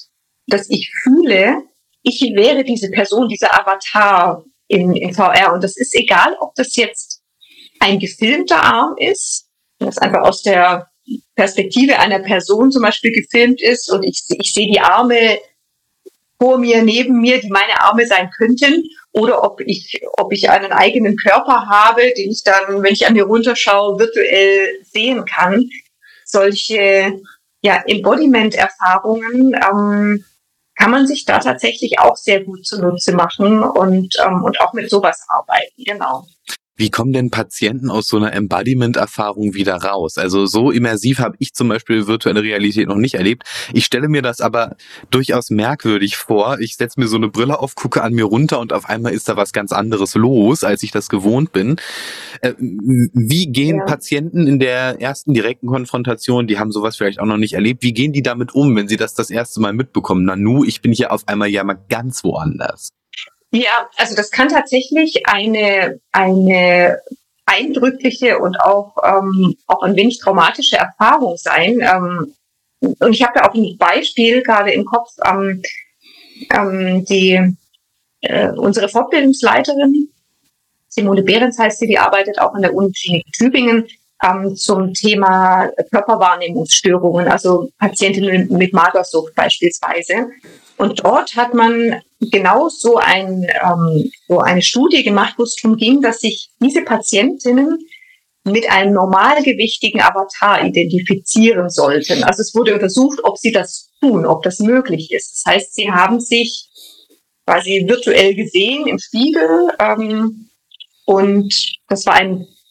fühle, ich wäre diese Person, dieser Avatar in VR. Und das ist egal, ob das jetzt ein gefilmter Arm ist, das einfach aus der Perspektive einer Person zum Beispiel gefilmt ist und ich sehe die Arme vor mir, neben mir, die meine Arme sein könnten, oder ob ich einen eigenen Körper habe, den ich dann, wenn ich an mir runterschaue, virtuell sehen kann. Solche Embodiment-Erfahrungen kann man sich da tatsächlich auch sehr gut zunutze machen und auch mit sowas arbeiten, genau. Wie kommen denn Patienten aus so einer Embodiment-Erfahrung wieder raus? Also so immersiv habe ich zum Beispiel virtuelle Realität noch nicht erlebt. Ich stelle mir das aber durchaus merkwürdig vor. Ich setze mir so eine Brille auf, gucke an mir runter und auf einmal ist da was ganz anderes los, als ich das gewohnt bin. Wie gehen Patienten in der ersten direkten Konfrontation, die haben sowas vielleicht auch noch nicht erlebt, wie gehen die damit um, wenn sie das erste Mal mitbekommen? Nanu, ich bin hier auf einmal ja mal ganz woanders. Ja, also das kann tatsächlich eine eindrückliche und auch ein wenig traumatische Erfahrung sein. Und ich habe da auch ein Beispiel gerade im Kopf. Unsere Fortbildungsleiterin, Simone Behrens heißt sie, die arbeitet auch an der Uniklinik Tübingen zum Thema Körperwahrnehmungsstörungen, also Patientinnen mit Magersucht beispielsweise. Und dort hat man genau so eine Studie gemacht, wo es darum ging, dass sich diese Patientinnen mit einem normalgewichtigen Avatar identifizieren sollten. Also es wurde untersucht, ob sie das tun, ob das möglich ist. Das heißt, sie haben sich quasi virtuell gesehen im Spiegel, und das war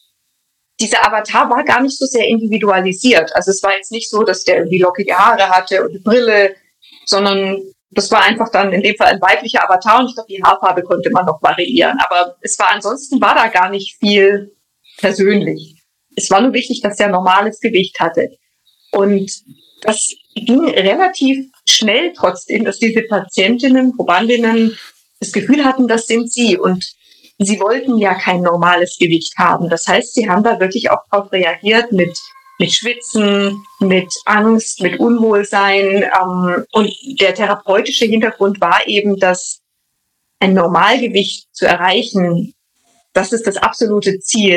dieser Avatar war gar nicht so sehr individualisiert. Also es war jetzt nicht so, dass der irgendwie lockige Haare hatte und eine Brille, sondern das war einfach dann in dem Fall ein weiblicher Avatar, und ich glaube, die Haarfarbe konnte man noch variieren. Aber ansonsten war da gar nicht viel persönlich. Es war nur wichtig, dass er normales Gewicht hatte. Und das ging relativ schnell trotzdem, dass diese Patientinnen, Probandinnen das Gefühl hatten, das sind sie. Und sie wollten ja kein normales Gewicht haben. Das heißt, sie haben da wirklich auch darauf reagiert mit Schwitzen, mit Angst, mit Unwohlsein. Und der therapeutische Hintergrund war eben, dass ein Normalgewicht zu erreichen, das ist das absolute Ziel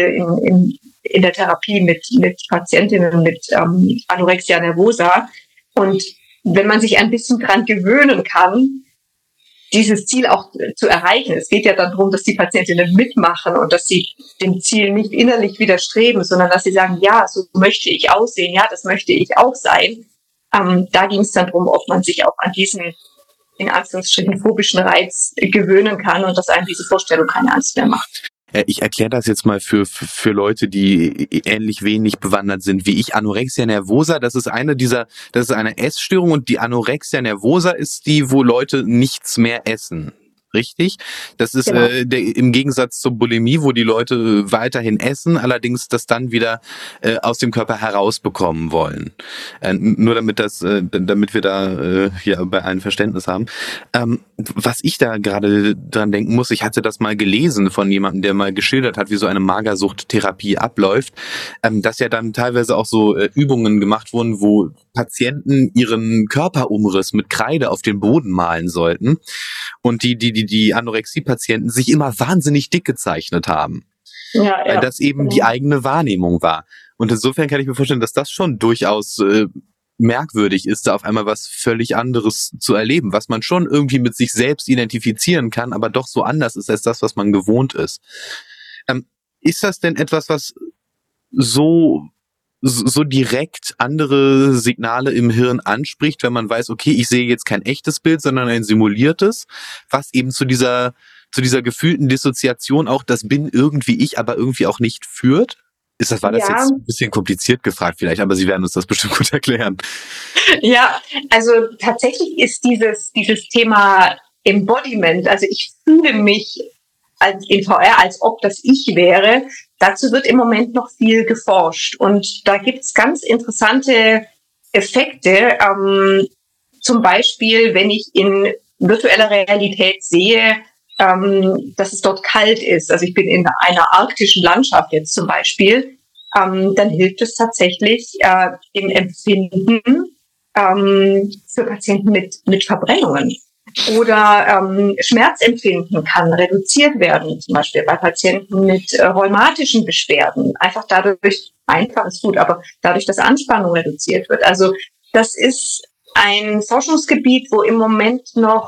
in der Therapie mit Patientinnen mit Anorexia nervosa. Und wenn man sich ein bisschen dran gewöhnen kann, dieses Ziel auch zu erreichen. Es geht ja dann darum, dass die Patientinnen mitmachen und dass sie dem Ziel nicht innerlich widerstreben, sondern dass sie sagen, ja, so möchte ich aussehen, ja, das möchte ich auch sein. Da ging es dann darum, ob man sich auch an diesen, in Anführungsstrichen, phobischen Reiz gewöhnen kann und dass einem diese Vorstellung keine Angst mehr macht. Ich erkläre das jetzt mal für Leute, die ähnlich wenig bewandert sind wie ich. Anorexia nervosa, das ist eine Essstörung, und die Anorexia nervosa ist die, wo Leute nichts mehr essen. Richtig? Das ist Genau. Im Gegensatz zur Bulimie, wo die Leute weiterhin essen, allerdings das dann wieder aus dem Körper herausbekommen wollen. Nur damit wir da bei allen Verständnis haben. Was ich da gerade dran denken muss, ich hatte das mal gelesen von jemandem, der mal geschildert hat, wie so eine Magersuchttherapie abläuft, dass ja dann teilweise auch so Übungen gemacht wurden, wo Patienten ihren Körperumriss mit Kreide auf den Boden malen sollten. Und die Anorexie-Patienten sich immer wahnsinnig dick gezeichnet haben. Ja, weil das eben die eigene Wahrnehmung war. Und insofern kann ich mir vorstellen, dass das schon durchaus merkwürdig ist, da auf einmal was völlig anderes zu erleben, was man schon irgendwie mit sich selbst identifizieren kann, aber doch so anders ist als das, was man gewohnt ist. Ist das denn etwas, was so direkt andere Signale im Hirn anspricht, wenn man weiß, okay, ich sehe jetzt kein echtes Bild, sondern ein simuliertes, was eben zu dieser gefühlten Dissoziation auch, das bin irgendwie ich, aber irgendwie auch nicht führt? War das jetzt ein bisschen kompliziert gefragt vielleicht, aber Sie werden uns das bestimmt gut erklären. Ja, also tatsächlich ist dieses Thema Embodiment, also ich fühle mich in VR, als ob das ich wäre, dazu wird im Moment noch viel geforscht. Und da gibt's ganz interessante Effekte. Zum Beispiel, wenn ich in virtueller Realität sehe, dass es dort kalt ist. Also ich bin in einer arktischen Landschaft jetzt zum Beispiel. Dann hilft es tatsächlich im Empfinden für Patienten mit Verbrennungen. Oder Schmerzempfinden kann reduziert werden, zum Beispiel bei Patienten mit rheumatischen Beschwerden. Einfach ist gut, aber dadurch, dass Anspannung reduziert wird. Also das ist ein Forschungsgebiet, wo im Moment noch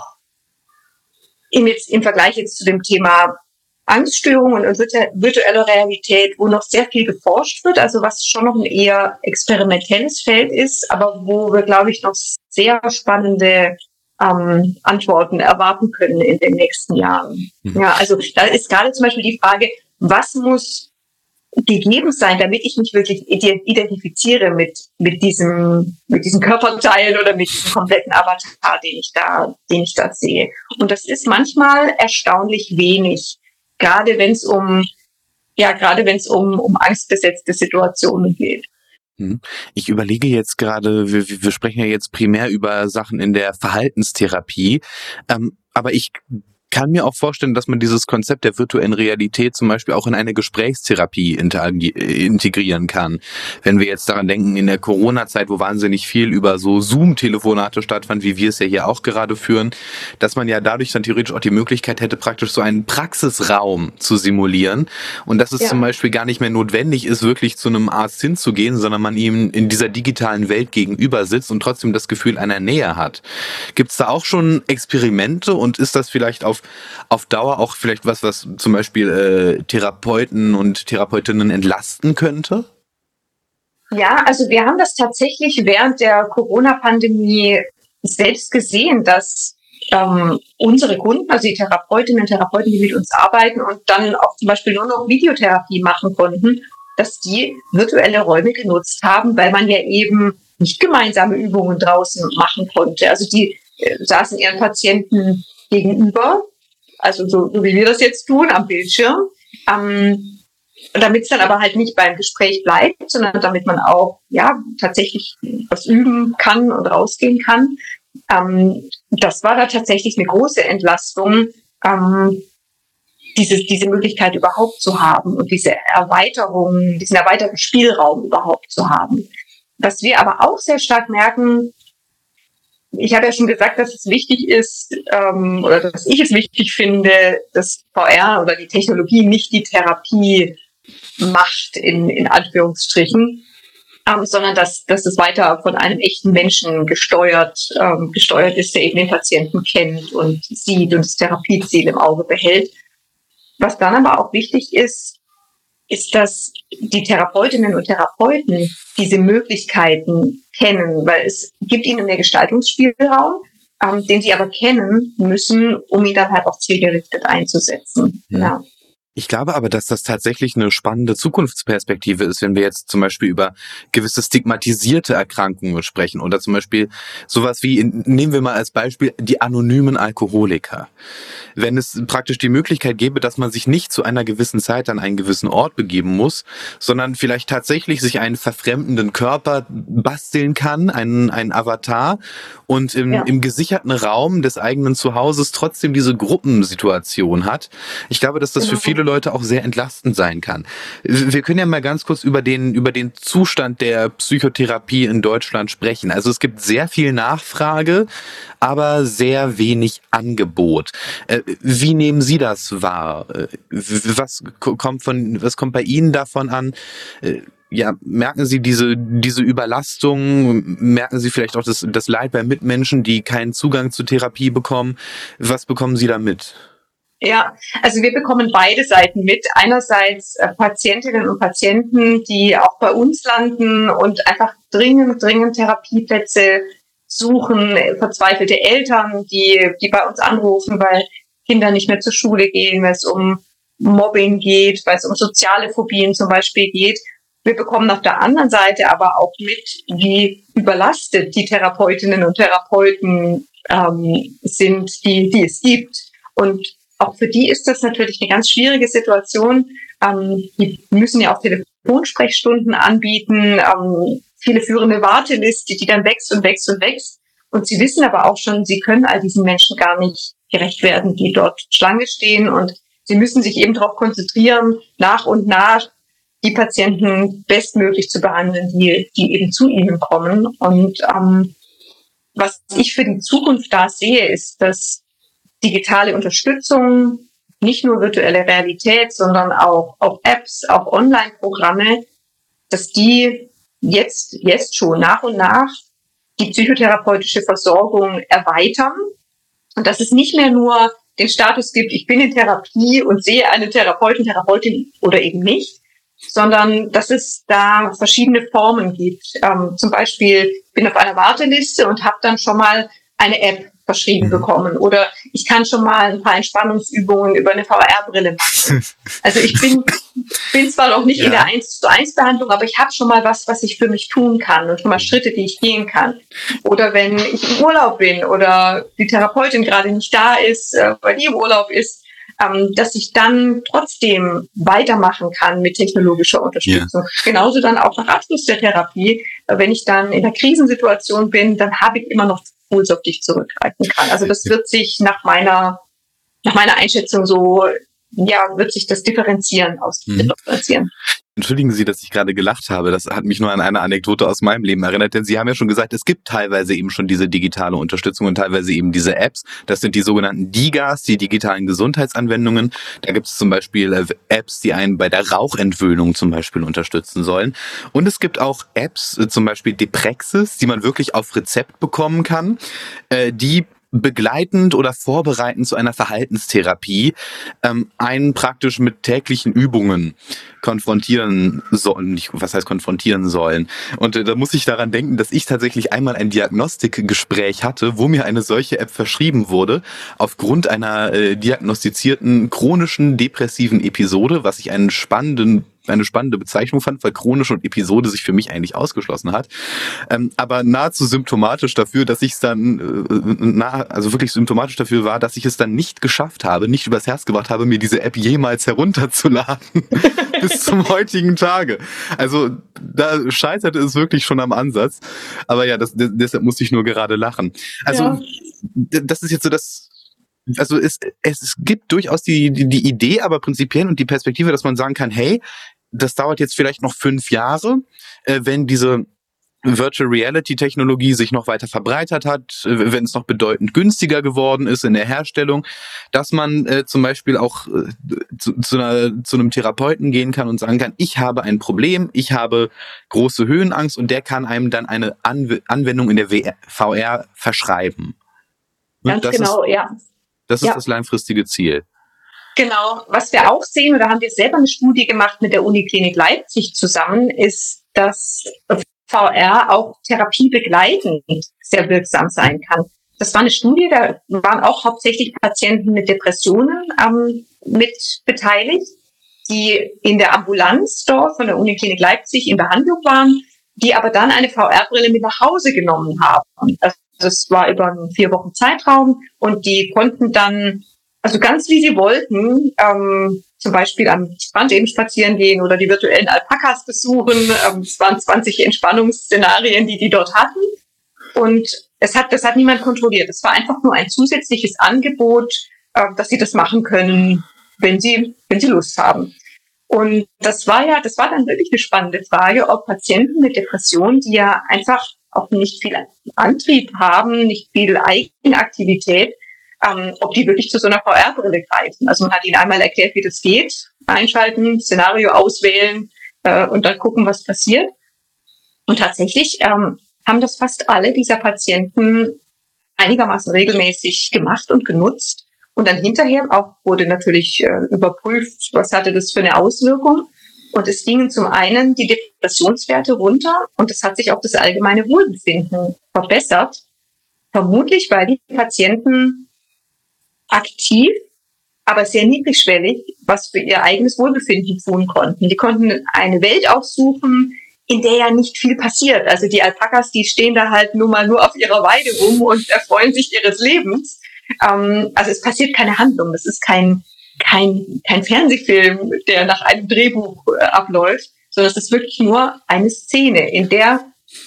im Vergleich jetzt zu dem Thema Angststörungen und virtuelle Realität, wo noch sehr viel geforscht wird, also was schon noch ein eher experimentelles Feld ist, aber wo wir, glaube ich, noch sehr spannende Antworten erwarten können in den nächsten Jahren. Ja, also da ist gerade zum Beispiel die Frage, was muss gegeben sein, damit ich mich wirklich identifiziere mit diesen Körperteilen oder mit diesem kompletten Avatar, den ich da sehe. Und das ist manchmal erstaunlich wenig, gerade wenn es um angstbesetzte Situationen geht. Ich überlege jetzt gerade, wir sprechen ja jetzt primär über Sachen in der Verhaltenstherapie, aber ich kann mir auch vorstellen, dass man dieses Konzept der virtuellen Realität zum Beispiel auch in eine Gesprächstherapie integrieren kann. Wenn wir jetzt daran denken, in der Corona-Zeit, wo wahnsinnig viel über so Zoom-Telefonate stattfand, wie wir es ja hier auch gerade führen, dass man ja dadurch dann theoretisch auch die Möglichkeit hätte, praktisch so einen Praxisraum zu simulieren und dass es zum Beispiel gar nicht mehr notwendig ist, wirklich zu einem Arzt hinzugehen, sondern man ihm in dieser digitalen Welt gegenüber sitzt und trotzdem das Gefühl einer Nähe hat. Gibt es da auch schon Experimente und ist das vielleicht auf auf Dauer auch vielleicht was zum Beispiel Therapeuten und Therapeutinnen entlasten könnte? Ja, also wir haben das tatsächlich während der Corona-Pandemie selbst gesehen, dass unsere Kunden, also die Therapeutinnen und Therapeuten, die mit uns arbeiten und dann auch zum Beispiel nur noch Videotherapie machen konnten, dass die virtuelle Räume genutzt haben, weil man ja eben nicht gemeinsame Übungen draußen machen konnte. Also die saßen ihren Patienten gegenüber, also so wie wir das jetzt tun, am Bildschirm, damit es dann aber halt nicht beim Gespräch bleibt, sondern damit man auch tatsächlich was üben kann und rausgehen kann. Das war da tatsächlich eine große Entlastung, diese Möglichkeit überhaupt zu haben und diesen erweiterten Spielraum überhaupt zu haben. Was wir aber auch sehr stark merken, ich habe ja schon gesagt, dass es wichtig ist, oder dass ich es wichtig finde, dass VR oder die Technologie nicht die Therapie macht, in Anführungsstrichen, sondern dass es weiter von einem echten Menschen gesteuert ist, der eben den Patienten kennt und sieht und das Therapieziel im Auge behält. Was dann aber auch wichtig ist, dass die Therapeutinnen und Therapeuten diese Möglichkeiten kennen, weil es gibt ihnen einen Gestaltungsspielraum, den sie aber kennen müssen, um ihn dann halt auch zielgerichtet einzusetzen. Ja. Ich glaube aber, dass das tatsächlich eine spannende Zukunftsperspektive ist, wenn wir jetzt zum Beispiel über gewisse stigmatisierte Erkrankungen sprechen oder zum Beispiel sowas wie, nehmen wir mal als Beispiel, die anonymen Alkoholiker. Wenn es praktisch die Möglichkeit gäbe, dass man sich nicht zu einer gewissen Zeit an einen gewissen Ort begeben muss, sondern vielleicht tatsächlich sich einen verfremdenden Körper basteln kann, einen Avatar und im gesicherten Raum des eigenen Zuhauses trotzdem diese Gruppensituation hat. Ich glaube, dass das für viele Leute auch sehr entlastend sein kann. Wir können ja mal ganz kurz über den Zustand der Psychotherapie in Deutschland sprechen. Also es gibt sehr viel Nachfrage, aber sehr wenig Angebot. Wie nehmen Sie das wahr? Was kommt bei Ihnen davon an? Merken Sie diese Überlastung? Merken Sie vielleicht auch das Leid bei Mitmenschen, die keinen Zugang zur Therapie bekommen? Was bekommen Sie da mit? Ja, also wir bekommen beide Seiten mit. Einerseits Patientinnen und Patienten, die auch bei uns landen und einfach dringend Therapieplätze suchen, verzweifelte Eltern, die bei uns anrufen, weil Kinder nicht mehr zur Schule gehen, weil es um Mobbing geht, weil es um soziale Phobien zum Beispiel geht. Wir bekommen auf der anderen Seite aber auch mit, wie überlastet die Therapeutinnen und Therapeuten sind, die es gibt. Und auch für die ist das natürlich eine ganz schwierige Situation. Die müssen ja auch Telefonsprechstunden anbieten. Viele führen eine Warteliste, die dann wächst und wächst und wächst. Und sie wissen aber auch schon, sie können all diesen Menschen gar nicht gerecht werden, die dort Schlange stehen. Und sie müssen sich eben darauf konzentrieren, nach und nach die Patienten bestmöglich zu behandeln, die eben zu ihnen kommen. Und was ich für die Zukunft da sehe, ist, dass digitale Unterstützung, nicht nur virtuelle Realität, sondern auch Apps, auch Online-Programme, dass die jetzt schon nach und nach die psychotherapeutische Versorgung erweitern und dass es nicht mehr nur den Status gibt, ich bin in Therapie und sehe eine Therapeutin oder eben nicht, sondern dass es da verschiedene Formen gibt. Zum Beispiel, ich bin auf einer Warteliste und habe dann schon mal eine App verschrieben bekommen oder ich kann schon mal ein paar Entspannungsübungen über eine VR-Brille machen. Also ich bin zwar noch nicht in der 1:1 Behandlung, aber ich habe schon mal was ich für mich tun kann und schon mal Schritte, die ich gehen kann. Oder wenn ich im Urlaub bin oder die Therapeutin gerade nicht da ist, weil die im Urlaub ist, dass ich dann trotzdem weitermachen kann mit technologischer Unterstützung. Yeah. Genauso dann auch nach Abschluss der Therapie, wenn ich dann in einer Krisensituation bin, dann habe ich immer noch Tools, auf die ich zurückgreifen kann. Also das wird sich nach meiner Einschätzung wird sich das differenzieren. Entschuldigen Sie, dass ich gerade gelacht habe. Das hat mich nur an eine Anekdote aus meinem Leben erinnert, denn Sie haben ja schon gesagt, es gibt teilweise eben schon diese digitale Unterstützung und teilweise eben diese Apps. Das sind die sogenannten DiGAs, die digitalen Gesundheitsanwendungen. Da gibt es zum Beispiel Apps, die einen bei der Rauchentwöhnung zum Beispiel unterstützen sollen. Und es gibt auch Apps, zum Beispiel Deprexis, die man wirklich auf Rezept bekommen kann, die begleitend oder vorbereitend zu einer Verhaltenstherapie einen praktisch mit täglichen Übungen konfrontieren sollen. Was heißt konfrontieren sollen? Und da muss ich daran denken, dass ich tatsächlich einmal ein Diagnostikgespräch hatte, wo mir eine solche App verschrieben wurde, aufgrund einer diagnostizierten chronischen depressiven Episode, was ich eine spannende Bezeichnung fand, weil chronisch und Episode sich für mich eigentlich ausgeschlossen hat. Aber nahezu symptomatisch dafür, dass ich es dann, also wirklich symptomatisch dafür war, dass ich es dann nicht geschafft habe, nicht übers Herz gebracht habe, mir diese App jemals herunterzuladen. Bis zum heutigen Tage. Also da scheiterte es wirklich schon am Ansatz. Aber ja, deshalb musste ich nur gerade lachen. Also das ist jetzt so das. Also es gibt durchaus die Idee, aber prinzipiell und die Perspektive, dass man sagen kann, hey, das dauert jetzt vielleicht noch 5 Jahre, wenn diese Virtual Reality Technologie sich noch weiter verbreitert hat, wenn es noch bedeutend günstiger geworden ist in der Herstellung, dass man zum Beispiel auch zu einem Therapeuten gehen kann und sagen kann, ich habe ein Problem, ich habe große Höhenangst und der kann einem dann eine Anwendung in der VR verschreiben. Ganz genau, ja. Das ist das langfristige Ziel. Genau. Was wir auch sehen, oder haben wir selber eine Studie gemacht mit der Uniklinik Leipzig zusammen, ist, dass VR auch therapiebegleitend sehr wirksam sein kann. Das war eine Studie, da waren auch hauptsächlich Patienten mit Depressionen mit beteiligt, die in der Ambulanz dort von der Uniklinik Leipzig in Behandlung waren, die aber dann eine VR-Brille mit nach Hause genommen haben. Das war über einen 4 Wochen Zeitraum und die konnten dann, also ganz wie sie wollten, zum Beispiel am Strand eben spazieren gehen oder die virtuellen Alpakas besuchen. Es waren 20 Entspannungsszenarien, die dort hatten. Und das hat niemand kontrolliert. Es war einfach nur ein zusätzliches Angebot, dass sie das machen können, wenn sie Lust haben. Und das war dann wirklich eine spannende Frage, ob Patienten mit Depressionen, die ja einfach auch nicht viel Antrieb haben, nicht viel Eigenaktivität, ob die wirklich zu so einer VR-Brille greifen. Also man hat ihnen einmal erklärt, wie das geht, einschalten, Szenario auswählen und dann gucken, was passiert. Und tatsächlich haben das fast alle dieser Patienten einigermaßen regelmäßig gemacht und genutzt. Und dann hinterher auch wurde natürlich überprüft, was hatte das für eine Auswirkung. Und es gingen zum einen die Depressionswerte runter und es hat sich auch das allgemeine Wohlbefinden verbessert. Vermutlich, weil die Patienten aktiv, aber sehr niedrigschwellig was für ihr eigenes Wohlbefinden tun konnten. Die konnten eine Welt aufsuchen, in der ja nicht viel passiert. Also die Alpakas, die stehen da halt nur auf ihrer Weide rum und erfreuen sich ihres Lebens. Also es passiert keine Handlung. Das ist kein Fernsehfilm, der nach einem Drehbuch abläuft, sondern es ist wirklich nur eine Szene, in der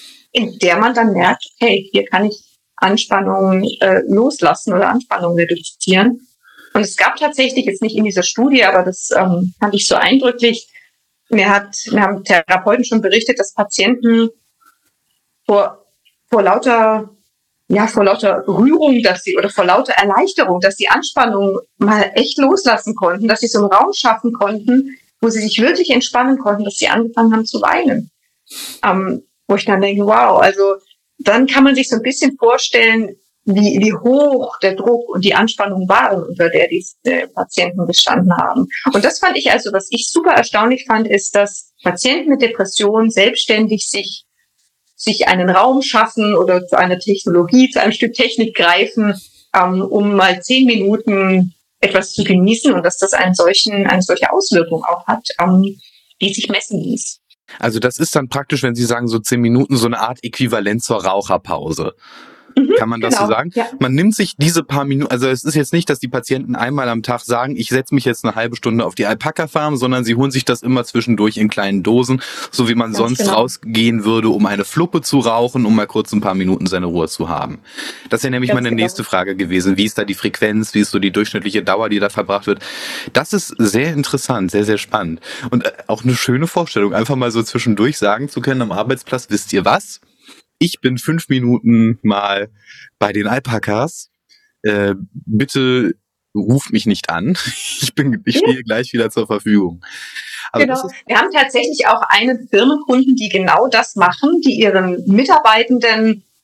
man dann merkt, okay, hier kann ich Anspannung loslassen oder Anspannung reduzieren. Und es gab tatsächlich jetzt nicht in dieser Studie, aber das fand ich so eindrücklich. Mir haben Therapeuten schon berichtet, dass Patienten vor lauter Rührung, vor lauter Erleichterung, dass sie Anspannung mal echt loslassen konnten, dass sie so einen Raum schaffen konnten, wo sie sich wirklich entspannen konnten, dass sie angefangen haben zu weinen. Wo ich dann denke, wow, also dann kann man sich so ein bisschen vorstellen, wie hoch der Druck und die Anspannung waren, unter der diese Patienten gestanden haben. Und das fand ich also, was ich super erstaunlich fand, ist, dass Patienten mit Depressionen selbstständig sich einen Raum schaffen oder zu einer Technologie, zu einem Stück Technik greifen, um mal 10 Minuten etwas zu genießen und dass das eine solche Auswirkung auch hat, die sich messen ließ. Also das ist dann praktisch, wenn Sie sagen, so 10 Minuten, so eine Art Äquivalent zur Raucherpause. Kann man das so sagen? Ja. Man nimmt sich diese paar Minuten, also es ist jetzt nicht, dass die Patienten einmal am Tag sagen, ich setze mich jetzt eine halbe Stunde auf die Alpaka-Farm, sondern sie holen sich das immer zwischendurch in kleinen Dosen, so wie man sonst rausgehen würde, um eine Fluppe zu rauchen, um mal kurz ein paar Minuten seine Ruhe zu haben. Das wäre nämlich meine nächste Frage gewesen. Wie ist da die Frequenz? Wie ist so die durchschnittliche Dauer, die da verbracht wird? Das ist sehr interessant, sehr, sehr spannend. Und auch eine schöne Vorstellung, einfach mal so zwischendurch sagen zu können am Arbeitsplatz, wisst ihr was? Ich bin 5 Minuten mal bei den Alpakas. Bitte ruft mich nicht an. Ich stehe gleich wieder zur Verfügung. Aber genau. Wir haben tatsächlich auch einen Firmenkunden, die genau das machen, die ihren Mitarbeitenden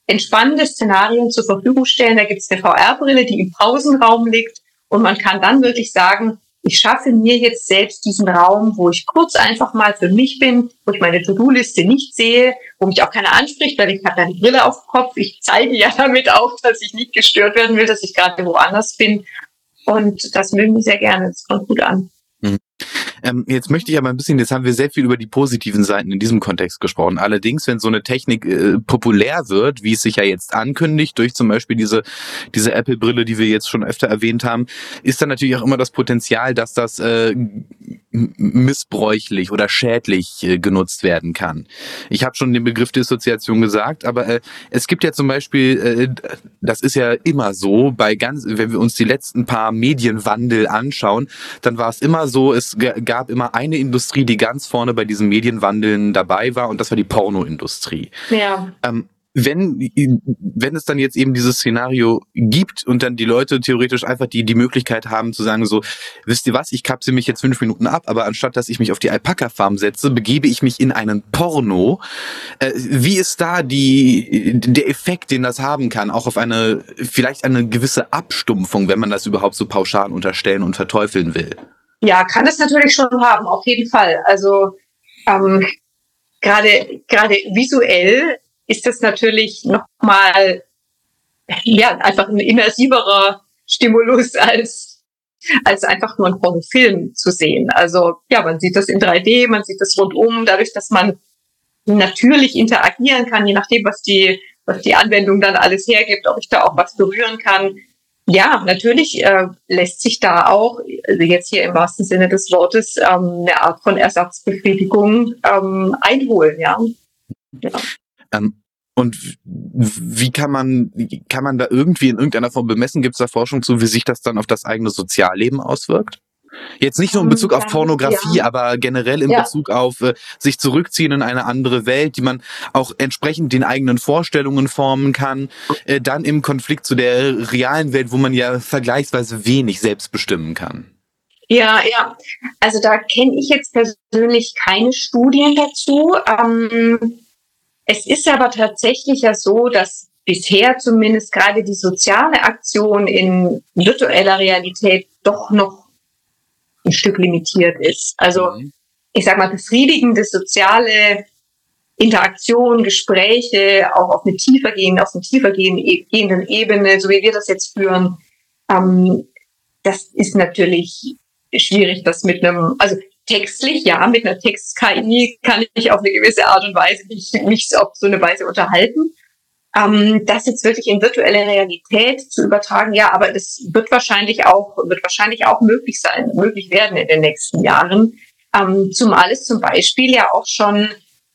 entspannende Szenarien zur Verfügung stellen. Da gibt es eine VR-Brille, die im Pausenraum liegt und man kann dann wirklich sagen, ich schaffe mir jetzt selbst diesen Raum, wo ich kurz einfach mal für mich bin, wo ich meine To-Do-Liste nicht sehe, wo mich auch keiner anspricht, weil ich habe ja die Brille auf dem Kopf. Ich zeige ja damit auch, dass ich nicht gestört werden will, dass ich gerade woanders bin. Und das mögen wir sehr gerne. Das kommt gut an. Jetzt möchte ich aber ein bisschen, jetzt haben wir sehr viel über die positiven Seiten in diesem Kontext gesprochen. Allerdings, wenn so eine Technik populär wird, wie es sich ja jetzt ankündigt, durch zum Beispiel diese Apple-Brille, die wir jetzt schon öfter erwähnt haben, ist dann natürlich auch immer das Potenzial, dass das missbräuchlich oder schädlich genutzt werden kann. Ich habe schon den Begriff Dissoziation gesagt, aber es gibt ja zum Beispiel, das ist ja immer so, wenn wir uns die letzten paar Medienwandel anschauen, dann war es immer so, es gab immer eine Industrie, die ganz vorne bei diesen Medienwandeln dabei war, und das war die Pornoindustrie. Ja. Wenn es dann jetzt eben dieses Szenario gibt und dann die Leute theoretisch einfach die Möglichkeit haben zu sagen so, wisst ihr was, ich kapsel mich jetzt 5 Minuten ab, aber anstatt dass ich mich auf die Alpaka-Farm setze, begebe ich mich in einen Porno. Wie ist da der Effekt, den das haben kann, auch auf vielleicht eine gewisse Abstumpfung, wenn man das überhaupt so pauschal unterstellen und verteufeln will? Ja, kann es natürlich schon haben, auf jeden Fall. Also gerade visuell ist das natürlich nochmal einfach ein immersiverer Stimulus als einfach nur ein Pornofilm zu sehen. Also ja, man sieht das in 3D, man sieht das rundum, dadurch, dass man natürlich interagieren kann, je nachdem, was die Anwendung dann alles hergibt, ob ich da auch was berühren kann. Ja, natürlich lässt sich da auch, also jetzt hier im wahrsten Sinne des Wortes, eine Art von Ersatzbefriedigung einholen, ja. Und wie kann man da irgendwie in irgendeiner Form bemessen? Gibt es da Forschung zu, wie sich das dann auf das eigene Sozialleben auswirkt? Jetzt nicht nur in Bezug auf Pornografie, aber generell in Bezug auf sich zurückziehen in eine andere Welt, die man auch entsprechend den eigenen Vorstellungen formen kann, dann im Konflikt zu der realen Welt, wo man ja vergleichsweise wenig selbst bestimmen kann. Ja. Also da kenne ich jetzt persönlich keine Studien dazu. Es ist aber tatsächlich ja so, dass bisher zumindest gerade die soziale Aktion in virtueller Realität doch noch ein Stück limitiert ist. Also ich sag mal, befriedigende soziale Interaktion, Gespräche, auch auf eine tiefer gehenden Ebene, so wie wir das jetzt führen, das ist natürlich schwierig, das also textlich, ja, mit einer Text-KI kann ich auf eine gewisse Art und Weise mich auf so eine Weise unterhalten. Das jetzt wirklich in virtuelle Realität zu übertragen, ja, aber das wird wahrscheinlich auch möglich werden in den nächsten Jahren. Zumal es zum Beispiel ja auch schon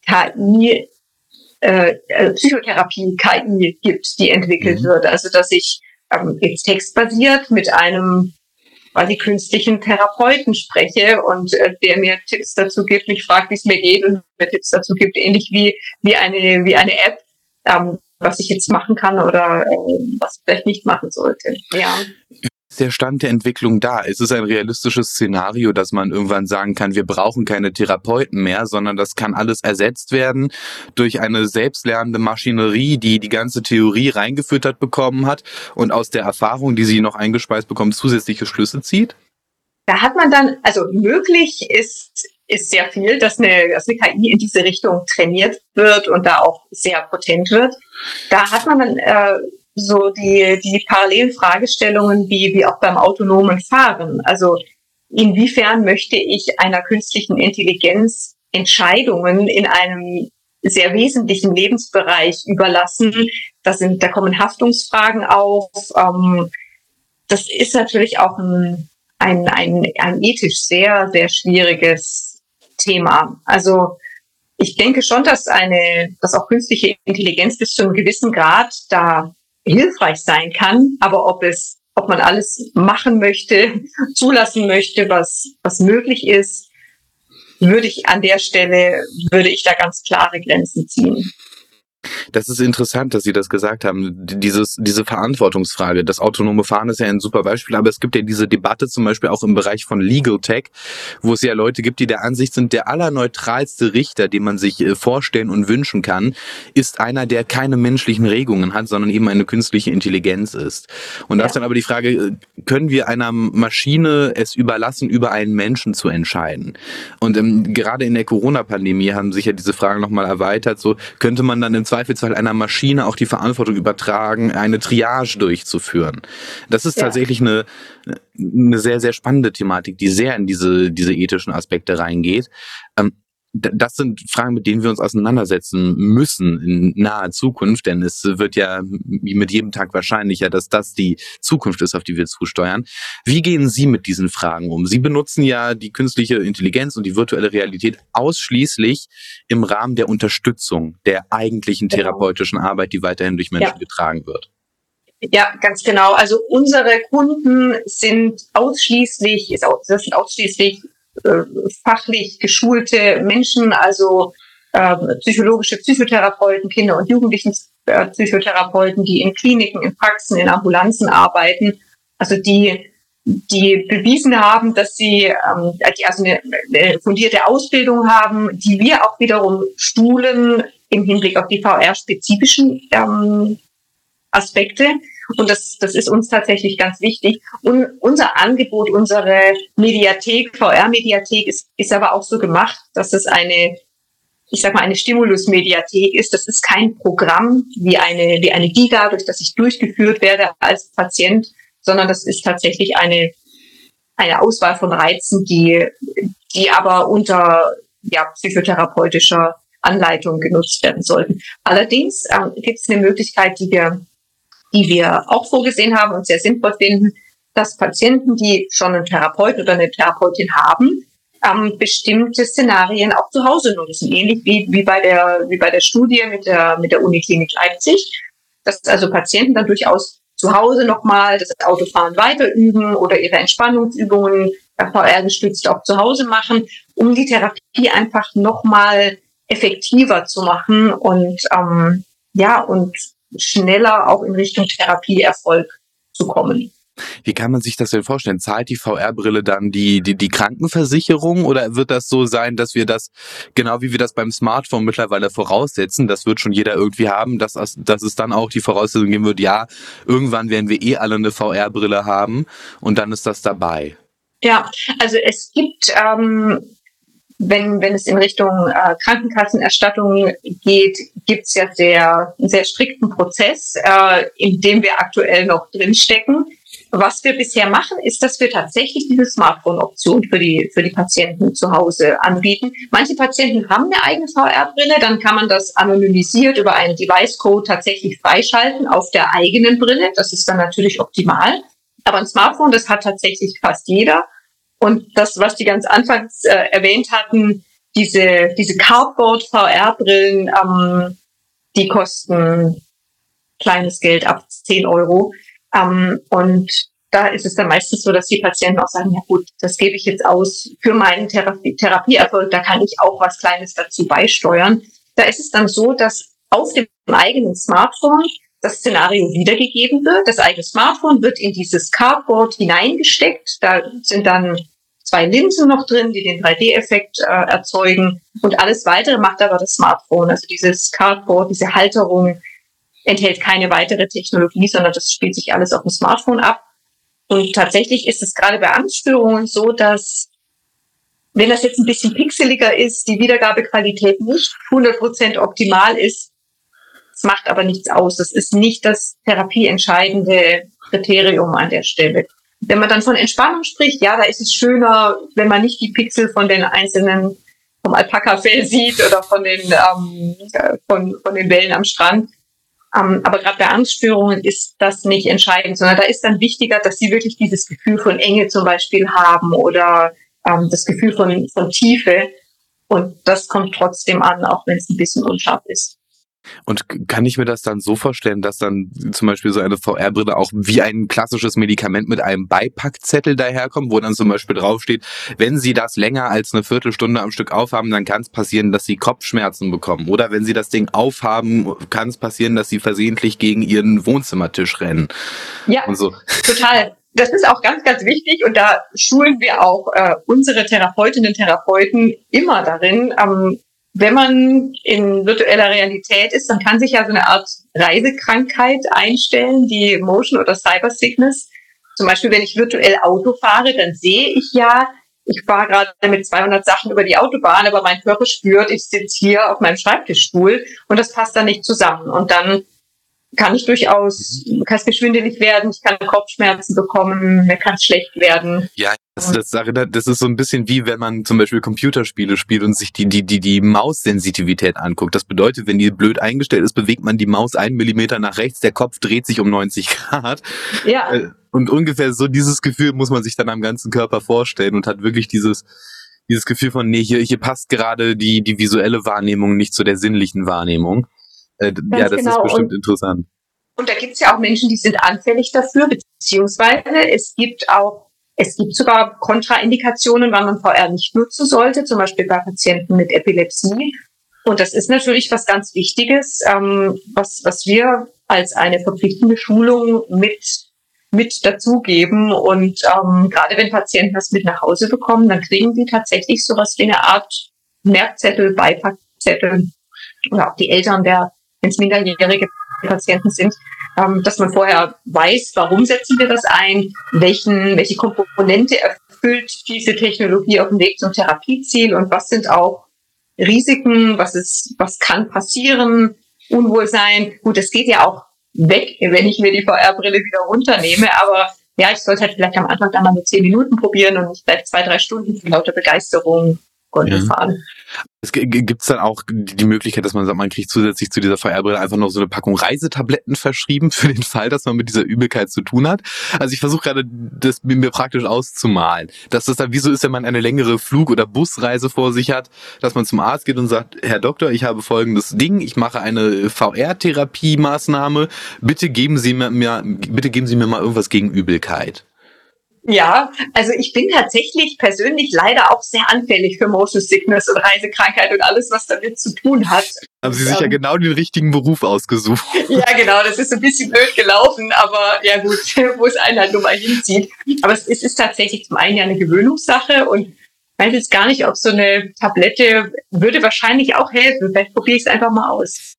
Psychotherapie-KI gibt, die entwickelt wird. Also, dass ich jetzt textbasiert mit einem quasi künstlichen Therapeuten spreche und der mir Tipps dazu gibt, mich fragt, wie es mir geht und mir Tipps dazu gibt, ähnlich wie eine App, was ich jetzt machen kann oder was ich vielleicht nicht machen sollte. Ja. Ist der Stand der Entwicklung da? Ist es ein realistisches Szenario, dass man irgendwann sagen kann, wir brauchen keine Therapeuten mehr, sondern das kann alles ersetzt werden durch eine selbstlernende Maschinerie, die ganze Theorie reingefüttert bekommen hat und aus der Erfahrung, die sie noch eingespeist bekommt, zusätzliche Schlüsse zieht? Da hat man dann, also möglich ist sehr viel, dass eine KI in diese Richtung trainiert wird und da auch sehr potent wird. Da hat man dann so die parallelen Fragestellungen wie auch beim autonomen Fahren. Also inwiefern möchte ich einer künstlichen Intelligenz Entscheidungen in einem sehr wesentlichen Lebensbereich überlassen? Da kommen Haftungsfragen auf. Das ist natürlich auch ein ethisch sehr, sehr schwieriges Thema. Also ich denke schon, dass auch künstliche Intelligenz bis zu einem gewissen Grad da hilfreich sein kann, aber ob man alles machen möchte, zulassen möchte, was möglich ist, würde ich da ganz klare Grenzen ziehen. Das ist interessant, dass Sie das gesagt haben. Diese Verantwortungsfrage. Das autonome Fahren ist ja ein super Beispiel, aber es gibt ja diese Debatte zum Beispiel auch im Bereich von Legal Tech, wo es ja Leute gibt, die der Ansicht sind, der allerneutralste Richter, den man sich vorstellen und wünschen kann, ist einer, der keine menschlichen Regungen hat, sondern eben eine künstliche Intelligenz ist. Und da ist dann aber die Frage, können wir einer Maschine es überlassen, über einen Menschen zu entscheiden? Und gerade in der Corona-Pandemie haben sich ja diese Fragen nochmal erweitert. So könnte man dann im Zweifelsfall einer Maschine auch die Verantwortung übertragen, eine Triage durchzuführen. Das ist tatsächlich eine sehr, sehr spannende Thematik, die sehr in diese ethischen Aspekte reingeht. Das sind Fragen, mit denen wir uns auseinandersetzen müssen in naher Zukunft, denn es wird ja mit jedem Tag wahrscheinlicher, dass das die Zukunft ist, auf die wir zusteuern. Wie gehen Sie mit diesen Fragen um? Sie benutzen ja die künstliche Intelligenz und die virtuelle Realität ausschließlich im Rahmen der Unterstützung der eigentlichen therapeutischen Arbeit, die weiterhin durch Menschen getragen wird. Ja, ganz genau. Also unsere Kunden sind ausschließlich fachlich geschulte Menschen, also psychologische Psychotherapeuten, Kinder- und Jugendlichen-Psychotherapeuten, die in Kliniken, in Praxen, in Ambulanzen arbeiten, also die bewiesen haben, dass sie also eine fundierte Ausbildung haben, die wir auch wiederum schulen im Hinblick auf die VR-spezifischen Aspekte. Und das ist uns tatsächlich ganz wichtig. Und unser Angebot, unsere Mediathek, VR-Mediathek ist aber auch so gemacht, dass es eine Stimulus-Mediathek ist. Das ist kein Programm wie eine Giga, durch das ich durchgeführt werde als Patient, sondern das ist tatsächlich eine Auswahl von Reizen, die aber unter psychotherapeutischer Anleitung genutzt werden sollten. Allerdings gibt es eine Möglichkeit, die wir auch vorgesehen haben und sehr sinnvoll finden, dass Patienten, die schon einen Therapeuten oder eine Therapeutin haben, bestimmte Szenarien auch zu Hause nutzen, ähnlich wie bei der Studie mit der Uniklinik Leipzig, dass also Patienten dann durchaus zu Hause nochmal das Autofahren weiter üben oder ihre Entspannungsübungen VR-gestützt auch zu Hause machen, um die Therapie einfach nochmal effektiver zu machen und schneller auch in Richtung Therapieerfolg zu kommen. Wie kann man sich das denn vorstellen? Zahlt die VR-Brille dann die Krankenversicherung oder wird das so sein, dass wir das, genau wie wir das beim Smartphone mittlerweile voraussetzen, das wird schon jeder irgendwie haben, dass es dann auch die Voraussetzung geben wird, ja, irgendwann werden wir alle eine VR-Brille haben und dann ist das dabei? Ja, also es gibt, wenn es in Richtung Krankenkassenerstattung geht, gibt es ja einen sehr strikten Prozess, in dem wir aktuell noch drinstecken. Was wir bisher machen, ist, dass wir tatsächlich diese Smartphone-Option für die Patienten zu Hause anbieten. Manche Patienten haben eine eigene VR-Brille, dann kann man das anonymisiert über einen Device-Code tatsächlich freischalten auf der eigenen Brille. Das ist dann natürlich optimal. Aber ein Smartphone, das hat tatsächlich fast jeder. Und das, was die ganz anfangs erwähnt hatten, diese Cardboard-VR-Brillen, die kosten kleines Geld ab 10 €. Und da ist es dann meistens so, dass die Patienten auch sagen, ja gut, das gebe ich jetzt aus für meinen Therapieerfolg, da kann ich auch was Kleines dazu beisteuern. Da ist es dann so, dass auf dem eigenen Smartphone das Szenario wiedergegeben wird. Das eigene Smartphone wird in dieses Cardboard hineingesteckt. Da sind dann 2 Linsen noch drin, die den 3D-Effekt erzeugen. Und alles Weitere macht aber das Smartphone. Also dieses Cardboard, diese Halterung enthält keine weitere Technologie, sondern das spielt sich alles auf dem Smartphone ab. Und tatsächlich ist es gerade bei Angststörungen so, dass, wenn das jetzt ein bisschen pixeliger ist, die Wiedergabequalität nicht 100% optimal ist. Es macht aber nichts aus. Das ist nicht das therapieentscheidende Kriterium an der Stelle. Wenn man dann von Entspannung spricht, ja, da ist es schöner, wenn man nicht die Pixel von den einzelnen, vom Alpaka-Fell sieht oder von den Wellen am Strand. Aber gerade bei Angststörungen ist das nicht entscheidend, sondern da ist dann wichtiger, dass sie wirklich dieses Gefühl von Enge zum Beispiel haben oder das Gefühl von Tiefe. Und das kommt trotzdem an, auch wenn es ein bisschen unscharf ist. Und kann ich mir das dann so vorstellen, dass dann zum Beispiel so eine VR-Brille auch wie ein klassisches Medikament mit einem Beipackzettel daherkommt, wo dann zum Beispiel draufsteht, wenn Sie das länger als eine Viertelstunde am Stück aufhaben, dann kann es passieren, dass Sie Kopfschmerzen bekommen. Oder wenn Sie das Ding aufhaben, kann es passieren, dass Sie versehentlich gegen Ihren Wohnzimmertisch rennen. Ja, und so. Total. Das ist auch ganz, ganz wichtig und da schulen wir auch unsere Therapeutinnen und Therapeuten immer darin, wenn man in virtueller Realität ist, dann kann sich ja so eine Art Reisekrankheit einstellen, die Motion oder Cyber Sickness. Zum Beispiel, wenn ich virtuell Auto fahre, dann sehe ich ja, ich fahre gerade mit 200 Sachen über die Autobahn, aber mein Körper spürt, ich sitze hier auf meinem Schreibtischstuhl und das passt dann nicht zusammen. Und dann kann es mir schwindelig werden, ich kann Kopfschmerzen bekommen, mir kann es schlecht werden. Ja, das ist so ein bisschen wie, wenn man zum Beispiel Computerspiele spielt und sich die Maussensitivität anguckt. Das bedeutet, wenn die blöd eingestellt ist, bewegt man die Maus 1 Millimeter nach rechts, der Kopf dreht sich um 90 Grad. Ja. Und ungefähr so dieses Gefühl muss man sich dann am ganzen Körper vorstellen und hat wirklich dieses Gefühl von, nee, hier passt gerade die visuelle Wahrnehmung nicht zu der sinnlichen Wahrnehmung. Das genau. Ist bestimmt interessant. Und da gibt es ja auch Menschen, die sind anfällig dafür, beziehungsweise es gibt sogar Kontraindikationen, wann man VR nicht nutzen sollte, zum Beispiel bei Patienten mit Epilepsie. Und das ist natürlich was ganz Wichtiges, was wir als eine verpflichtende Schulung mit dazugeben. Und gerade wenn Patienten das mit nach Hause bekommen, dann kriegen sie tatsächlich sowas wie eine Art Merkzettel, Beipackzettel oder auch die Eltern wenn es minderjährige Patienten sind, dass man vorher weiß, warum setzen wir das ein, welche Komponente erfüllt diese Technologie auf dem Weg zum Therapieziel und was sind auch Risiken, was kann passieren, Unwohlsein. Gut, das geht ja auch weg, wenn ich mir die VR-Brille wieder runternehme, aber ja, ich sollte halt vielleicht am Anfang dann mal nur 10 Minuten probieren und nicht vielleicht 2-3 Stunden vor lauter Begeisterung fahren. Es gibt's dann auch die Möglichkeit, dass man sagt, man kriegt zusätzlich zu dieser VR-Brille einfach noch so eine Packung Reisetabletten verschrieben für den Fall, dass man mit dieser Übelkeit zu tun hat. Also ich versuche gerade, das mir praktisch auszumalen. Dass das dann wie so ist, wenn man eine längere Flug- oder Busreise vor sich hat, dass man zum Arzt geht und sagt, Herr Doktor, ich habe folgendes Ding, ich mache eine VR-Therapie-Maßnahme, bitte geben Sie mir mal irgendwas gegen Übelkeit. Ja, also ich bin tatsächlich persönlich leider auch sehr anfällig für Motion Sickness und Reisekrankheit und alles, was damit zu tun hat. Haben Sie sich ja genau den richtigen Beruf ausgesucht. Ja, genau, das ist ein bisschen blöd gelaufen, aber ja gut, wo es einen halt nur mal hinzieht. Aber es ist tatsächlich zum einen ja eine Gewöhnungssache und ich weiß jetzt gar nicht, ob so eine Tablette würde wahrscheinlich auch helfen. Vielleicht probiere ich es einfach mal aus.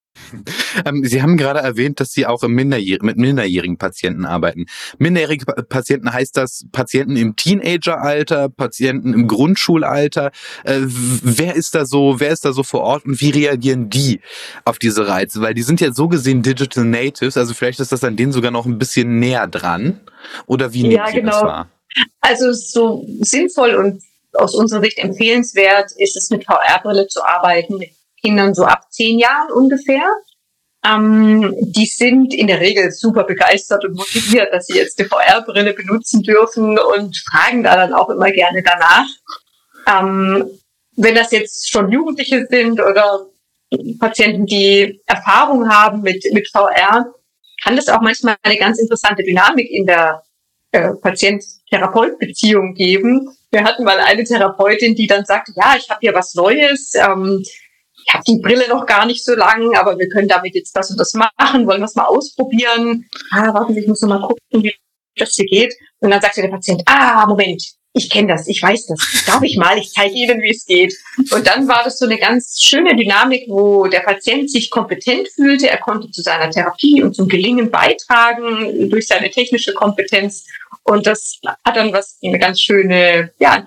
Sie haben gerade erwähnt, dass Sie auch mit minderjährigen Patienten arbeiten. Minderjährige Patienten heißt das Patienten im Teenageralter, Patienten im Grundschulalter. Wer ist da so vor Ort und wie reagieren die auf diese Reize? Weil die sind ja so gesehen Digital Natives, also vielleicht ist das an denen sogar noch ein bisschen näher dran. Oder wie nehmen Sie das wahr? Also so sinnvoll und aus unserer Sicht empfehlenswert ist es, mit VR-Brille zu arbeiten, mit Kindern so ab 10 Jahren ungefähr. Die sind in der Regel super begeistert und motiviert, dass sie jetzt die VR-Brille benutzen dürfen und fragen da dann auch immer gerne danach. Wenn das jetzt schon Jugendliche sind oder Patienten, die Erfahrung haben mit VR, kann das auch manchmal eine ganz interessante Dynamik in der Patient-Therapeut-Beziehung geben. Wir hatten mal eine Therapeutin, die dann sagte, ja, ich habe hier was Neues, ich habe die Brille noch gar nicht so lang, aber wir können damit jetzt das und das machen, wollen wir es mal ausprobieren. Warten Sie, ich muss noch mal gucken, wie das hier geht. Und dann sagte der Patient, Moment, ich kenne das, ich weiß das, darf ich mal, ich zeige Ihnen, wie es geht. Und dann war das so eine ganz schöne Dynamik, wo der Patient sich kompetent fühlte, er konnte zu seiner Therapie und zum Gelingen beitragen durch seine technische Kompetenz. Und das hat dann eine ganz schöne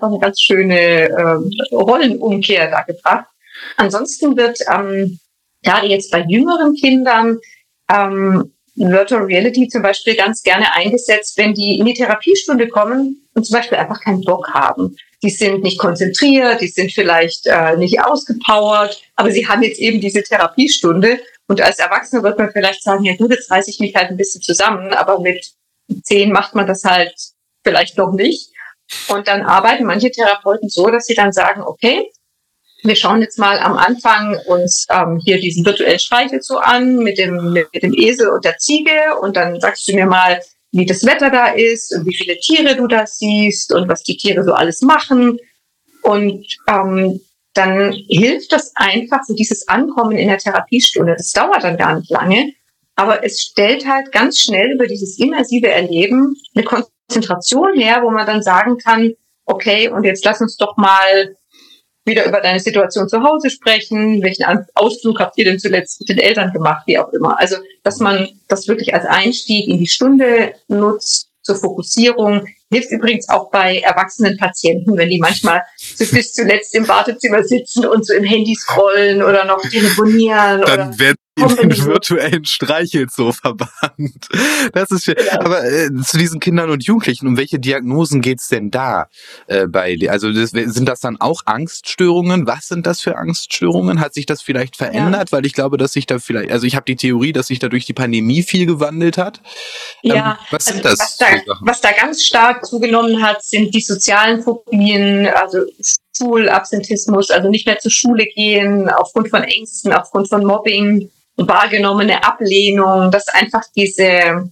Rollenumkehr da gebracht. Ansonsten wird gerade jetzt bei jüngeren Kindern Virtual Reality zum Beispiel ganz gerne eingesetzt, wenn die in die Therapiestunde kommen und zum Beispiel einfach keinen Bock haben. Die sind nicht konzentriert, die sind vielleicht nicht ausgepowert, aber sie haben jetzt eben diese Therapiestunde. Und als Erwachsener wird man vielleicht sagen, ja gut, jetzt reiße ich mich halt ein bisschen zusammen, aber mit 10 macht man das halt vielleicht noch nicht. Und dann arbeiten manche Therapeuten so, dass sie dann sagen, okay, wir schauen jetzt mal am Anfang uns hier diesen virtuellen Streichelzoo an mit dem Esel und der Ziege und dann sagst du mir mal, wie das Wetter da ist und wie viele Tiere du da siehst und was die Tiere so alles machen. Und dann hilft das einfach, so dieses Ankommen in der Therapiestunde. Das dauert dann gar nicht lange, aber es stellt halt ganz schnell über dieses immersive Erleben eine Konzentration her, wo man dann sagen kann, okay, und jetzt lass uns doch mal wieder über deine Situation zu Hause sprechen. Welchen Ausflug habt ihr denn zuletzt mit den Eltern gemacht, wie auch immer. Also, dass man das wirklich als Einstieg in die Stunde nutzt, zur Fokussierung. Hilft übrigens auch bei erwachsenen Patienten, wenn die manchmal so bis zuletzt im Wartezimmer sitzen und so im Handy scrollen oder noch telefonieren. Dann werden in den virtuellen Streichelzoo verbannt. Das ist schön. Ja. Aber zu diesen Kindern und Jugendlichen, um welche Diagnosen geht's denn da Also sind das dann auch Angststörungen? Was sind das für Angststörungen? Hat sich das vielleicht verändert? Ja. Weil ich glaube, dass sich da vielleicht, also ich habe die Theorie, dass sich da durch die Pandemie viel gewandelt hat. Ja, was sind das? Was da ganz stark zugenommen hat, sind die sozialen Phobien, also Schulabsentismus, also nicht mehr zur Schule gehen, aufgrund von Ängsten, aufgrund von Mobbing, wahrgenommene Ablehnung, dass einfach diese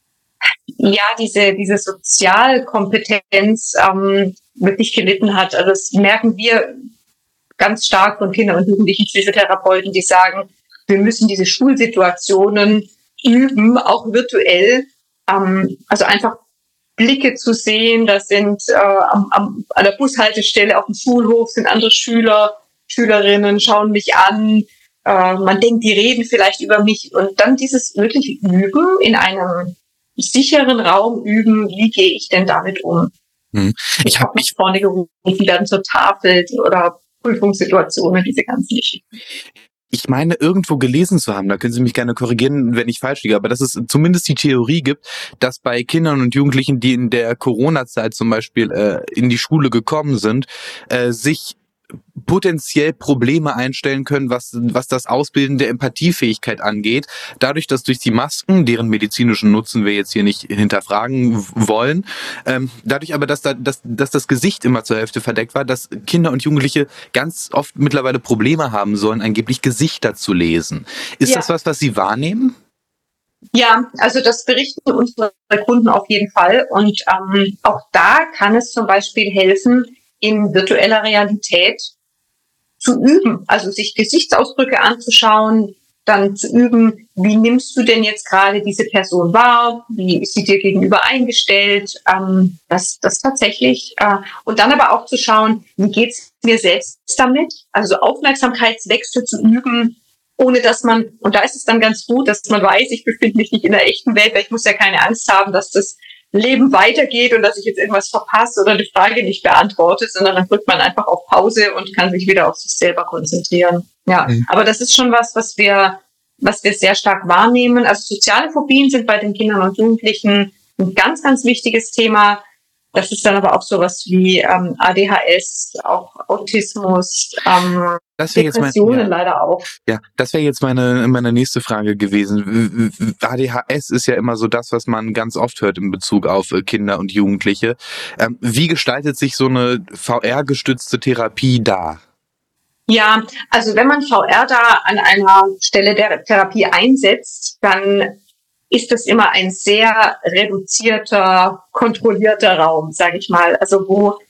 Sozialkompetenz wirklich gelitten hat. Also das merken wir ganz stark von Kindern und Jugendlichen Psychotherapeuten, die sagen, wir müssen diese Schulsituationen üben, auch virtuell, also einfach Blicke zu sehen, das sind an der Bushaltestelle auf dem Schulhof sind andere Schüler, Schülerinnen, schauen mich an, man denkt, die reden vielleicht über mich und dann dieses wirklich Üben in einem sicheren Raum üben, wie gehe ich denn damit um? Ich habe mich vorne gerufen, die werden zur Tafel oder Prüfungssituationen, diese ganzen Geschichten. Ich meine, irgendwo gelesen zu haben, da können Sie mich gerne korrigieren, wenn ich falsch liege, aber dass es zumindest die Theorie gibt, dass bei Kindern und Jugendlichen, die in der Corona-Zeit zum Beispiel in die Schule gekommen sind, sich potenziell Probleme einstellen können, was das Ausbilden der Empathiefähigkeit angeht. Dadurch, dass durch die Masken, deren medizinischen Nutzen wir jetzt hier nicht hinterfragen wollen, dadurch aber, dass das Gesicht immer zur Hälfte verdeckt war, dass Kinder und Jugendliche ganz oft mittlerweile Probleme haben sollen, angeblich Gesichter zu lesen. Ist das was Sie wahrnehmen? Ja, also das berichten unsere Kunden auf jeden Fall. Und auch da kann es zum Beispiel helfen, in virtueller Realität zu üben, also sich Gesichtsausdrücke anzuschauen, dann zu üben, wie nimmst du denn jetzt gerade diese Person wahr, wie ist sie dir gegenüber eingestellt, das tatsächlich, und dann aber auch zu schauen, wie geht's mir selbst damit, also Aufmerksamkeitswechsel zu üben, ohne dass man, und da ist es dann ganz gut, dass man weiß, ich befinde mich nicht in der echten Welt, weil ich muss ja keine Angst haben, dass das Leben weitergeht und dass ich jetzt irgendwas verpasse oder die Frage nicht beantworte, sondern dann drückt man einfach auf Pause und kann sich wieder auf sich selber konzentrieren. Ja, aber das ist schon was wir sehr stark wahrnehmen. Also soziale Phobien sind bei den Kindern und Jugendlichen ein ganz, ganz wichtiges Thema. Das ist dann aber auch sowas wie ADHS, auch Autismus, Depressionen leider auch. Ja, das wäre jetzt meine nächste Frage gewesen. ADHS ist ja immer so das, was man ganz oft hört in Bezug auf Kinder und Jugendliche. Wie gestaltet sich so eine VR-gestützte Therapie dar? Ja, also wenn man VR da an einer Stelle der Therapie einsetzt, dann ist das immer ein sehr reduzierter, kontrollierter Raum, sage ich mal. Also wo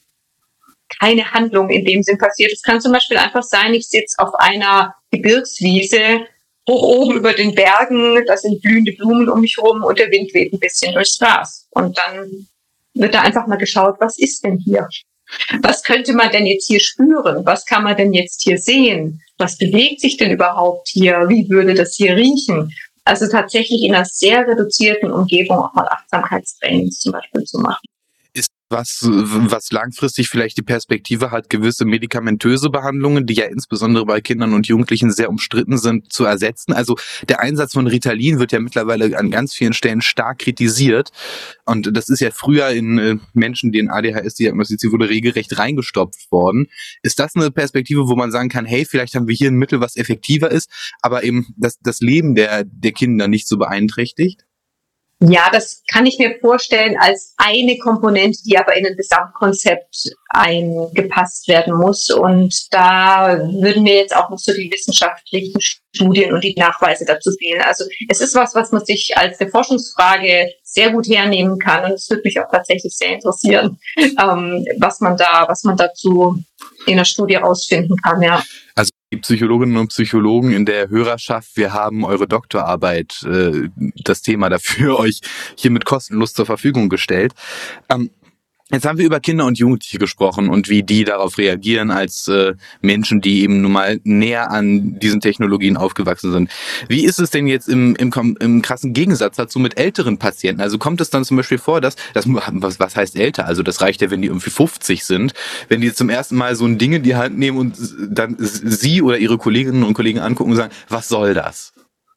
keine Handlung in dem Sinn passiert. Es kann zum Beispiel einfach sein, ich sitze auf einer Gebirgswiese hoch oben über den Bergen, da sind blühende Blumen um mich rum und der Wind weht ein bisschen durchs Gras. Und dann wird da einfach mal geschaut, was ist denn hier? Was könnte man denn jetzt hier spüren? Was kann man denn jetzt hier sehen? Was bewegt sich denn überhaupt hier? Wie würde das hier riechen? Also tatsächlich in einer sehr reduzierten Umgebung auch mal Achtsamkeitstrainings zum Beispiel zu machen. Ist was langfristig vielleicht die Perspektive hat, gewisse medikamentöse Behandlungen, die ja insbesondere bei Kindern und Jugendlichen sehr umstritten sind, zu ersetzen. Also der Einsatz von Ritalin wird ja mittlerweile an ganz vielen Stellen stark kritisiert. Und das ist ja früher in Menschen, die in ADHS diagnostiziert wurde, regelrecht reingestopft worden. Ist das eine Perspektive, wo man sagen kann, hey, vielleicht haben wir hier ein Mittel, was effektiver ist, aber eben das Leben der Kinder nicht so beeinträchtigt? Ja, das kann ich mir vorstellen als eine Komponente, die aber in ein Gesamtkonzept eingepasst werden muss. Und da würden mir jetzt auch noch so die wissenschaftlichen Studien und die Nachweise dazu fehlen. Also es ist was man sich als eine Forschungsfrage sehr gut hernehmen kann. Und es würde mich auch tatsächlich sehr interessieren, was man dazu in der Studie rausfinden kann, ja. Also die Psychologinnen und Psychologen in der Hörerschaft, wir haben eure Doktorarbeit, das Thema dafür euch hiermit kostenlos zur Verfügung gestellt. Jetzt haben wir über Kinder und Jugendliche gesprochen und wie die darauf reagieren als Menschen, die eben nun mal näher an diesen Technologien aufgewachsen sind. Wie ist es denn jetzt im krassen Gegensatz dazu mit älteren Patienten? Also kommt es dann zum Beispiel vor, dass was heißt älter? Also das reicht ja, wenn die irgendwie 50 sind, wenn die zum ersten Mal so ein Ding in die Hand nehmen und dann sie oder ihre Kolleginnen und Kollegen angucken und sagen, was soll das?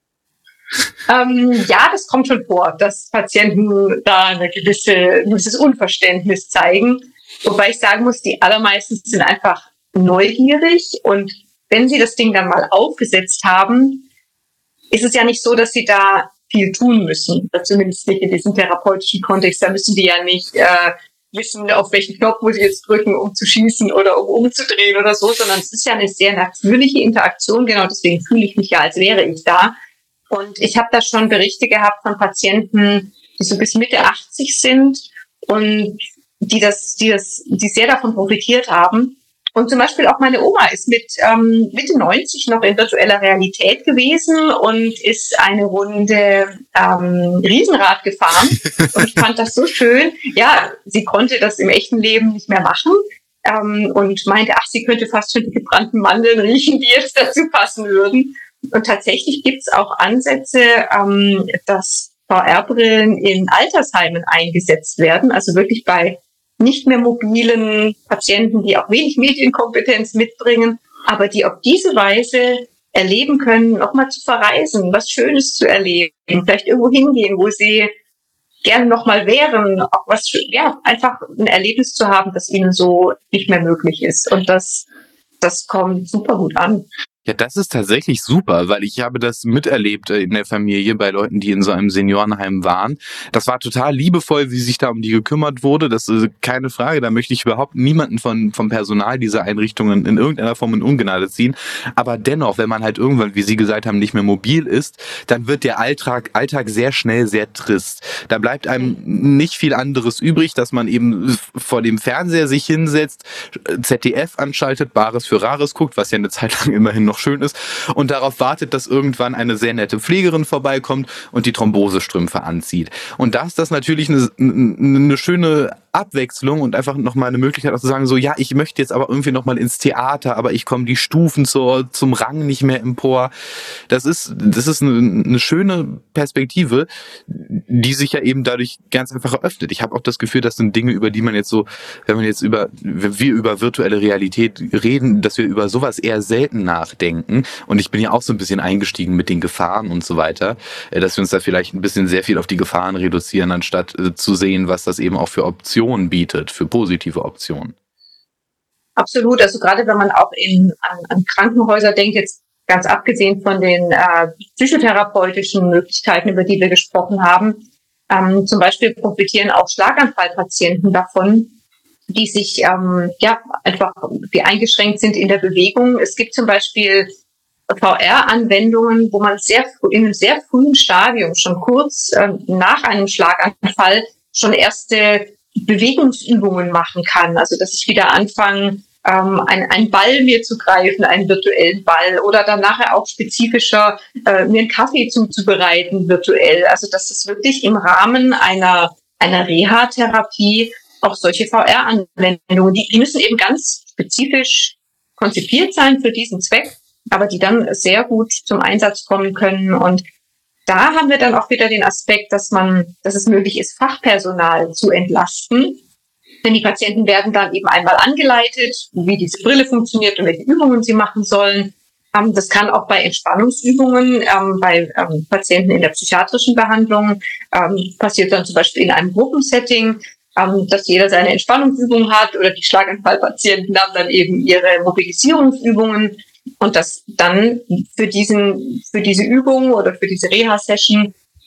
Ja, das kommt schon vor, dass Patienten da ein gewisses Unverständnis zeigen. Wobei ich sagen muss, die allermeisten sind einfach neugierig. Und wenn sie das Ding dann mal aufgesetzt haben, ist es ja nicht so, dass sie da viel tun müssen. Zumindest nicht in diesem therapeutischen Kontext. Da müssen die ja nicht wissen, auf welchen Knopf muss ich jetzt drücken, um zu schießen oder um umzudrehen oder so, sondern es ist ja eine sehr natürliche Interaktion. Genau deswegen fühle ich mich ja, als wäre ich da. Und ich habe da schon Berichte gehabt von Patienten, die so bis Mitte 80 sind und die sehr davon profitiert haben. Und zum Beispiel auch meine Oma ist mit Mitte 90 noch in virtueller Realität gewesen und ist eine Runde Riesenrad gefahren und fand das so schön. Ja, sie konnte das im echten Leben nicht mehr machen und meinte, sie könnte fast schon die gebrannten Mandeln riechen, die jetzt dazu passen würden. Und tatsächlich gibt es auch Ansätze, dass VR-Brillen in Altersheimen eingesetzt werden, also wirklich bei nicht mehr mobilen Patienten, die auch wenig Medienkompetenz mitbringen, aber die auf diese Weise erleben können, nochmal zu verreisen, was Schönes zu erleben, vielleicht irgendwo hingehen, wo sie gerne nochmal wären, auch einfach ein Erlebnis zu haben, das ihnen so nicht mehr möglich ist. Und das kommt super gut an. Ja, das ist tatsächlich super, weil ich habe das miterlebt in der Familie bei Leuten, die in so einem Seniorenheim waren. Das war total liebevoll, wie sich da um die gekümmert wurde. Das ist keine Frage. Da möchte ich überhaupt niemanden vom Personal dieser Einrichtungen in irgendeiner Form in Ungnade ziehen. Aber dennoch, wenn man halt irgendwann, wie Sie gesagt haben, nicht mehr mobil ist, dann wird der Alltag sehr schnell sehr trist. Da bleibt einem nicht viel anderes übrig, dass man eben vor dem Fernseher sich hinsetzt, ZDF anschaltet, Bares für Rares guckt, was ja eine Zeit lang immerhin noch schön ist, und darauf wartet, dass irgendwann eine sehr nette Pflegerin vorbeikommt und die Thrombosestrümpfe anzieht. Und da ist das natürlich eine schöne Abwechslung und einfach nochmal eine Möglichkeit auch zu sagen, so, ja, ich möchte jetzt aber irgendwie nochmal ins Theater, aber ich komme die Stufen zum Rang nicht mehr empor. Das ist eine schöne Perspektive, die sich ja eben dadurch ganz einfach eröffnet. Ich habe auch das Gefühl, das sind Dinge, über die man jetzt so, wenn wir über virtuelle Realität reden, dass wir über sowas eher selten nachdenken. Und ich bin ja auch so ein bisschen eingestiegen mit den Gefahren und so weiter, dass wir uns da vielleicht ein bisschen sehr viel auf die Gefahren reduzieren, anstatt zu sehen, was das eben auch für Optionen bietet, für positive Optionen. Absolut, also gerade wenn man auch an Krankenhäuser denkt, jetzt ganz abgesehen von den psychotherapeutischen Möglichkeiten, über die wir gesprochen haben, zum Beispiel profitieren auch Schlaganfallpatienten davon, die sich einfach die eingeschränkt sind in der Bewegung. Es gibt zum Beispiel VR-Anwendungen, wo man in einem sehr frühen Stadium, schon kurz nach einem Schlaganfall, schon erste Bewegungsübungen machen kann. Also dass ich wieder anfange, einen Ball mir zu greifen, einen virtuellen Ball, oder dann nachher auch spezifischer mir einen Kaffee zuzubereiten virtuell. Also dass es wirklich im Rahmen einer Reha-Therapie auch solche VR-Anwendungen, die müssen eben ganz spezifisch konzipiert sein für diesen Zweck, aber die dann sehr gut zum Einsatz kommen können. Und da haben wir dann auch wieder den Aspekt, dass es möglich ist, Fachpersonal zu entlasten. Denn die Patienten werden dann eben einmal angeleitet, wie diese Brille funktioniert und welche Übungen sie machen sollen. Das kann auch bei Entspannungsübungen, bei Patienten in der psychiatrischen Behandlung, passiert dann zum Beispiel in einem Gruppensetting, dass jeder seine Entspannungsübung hat, oder die Schlaganfallpatienten haben dann eben ihre Mobilisierungsübungen. Und dass dann für diese Übung oder für diese Reha-Session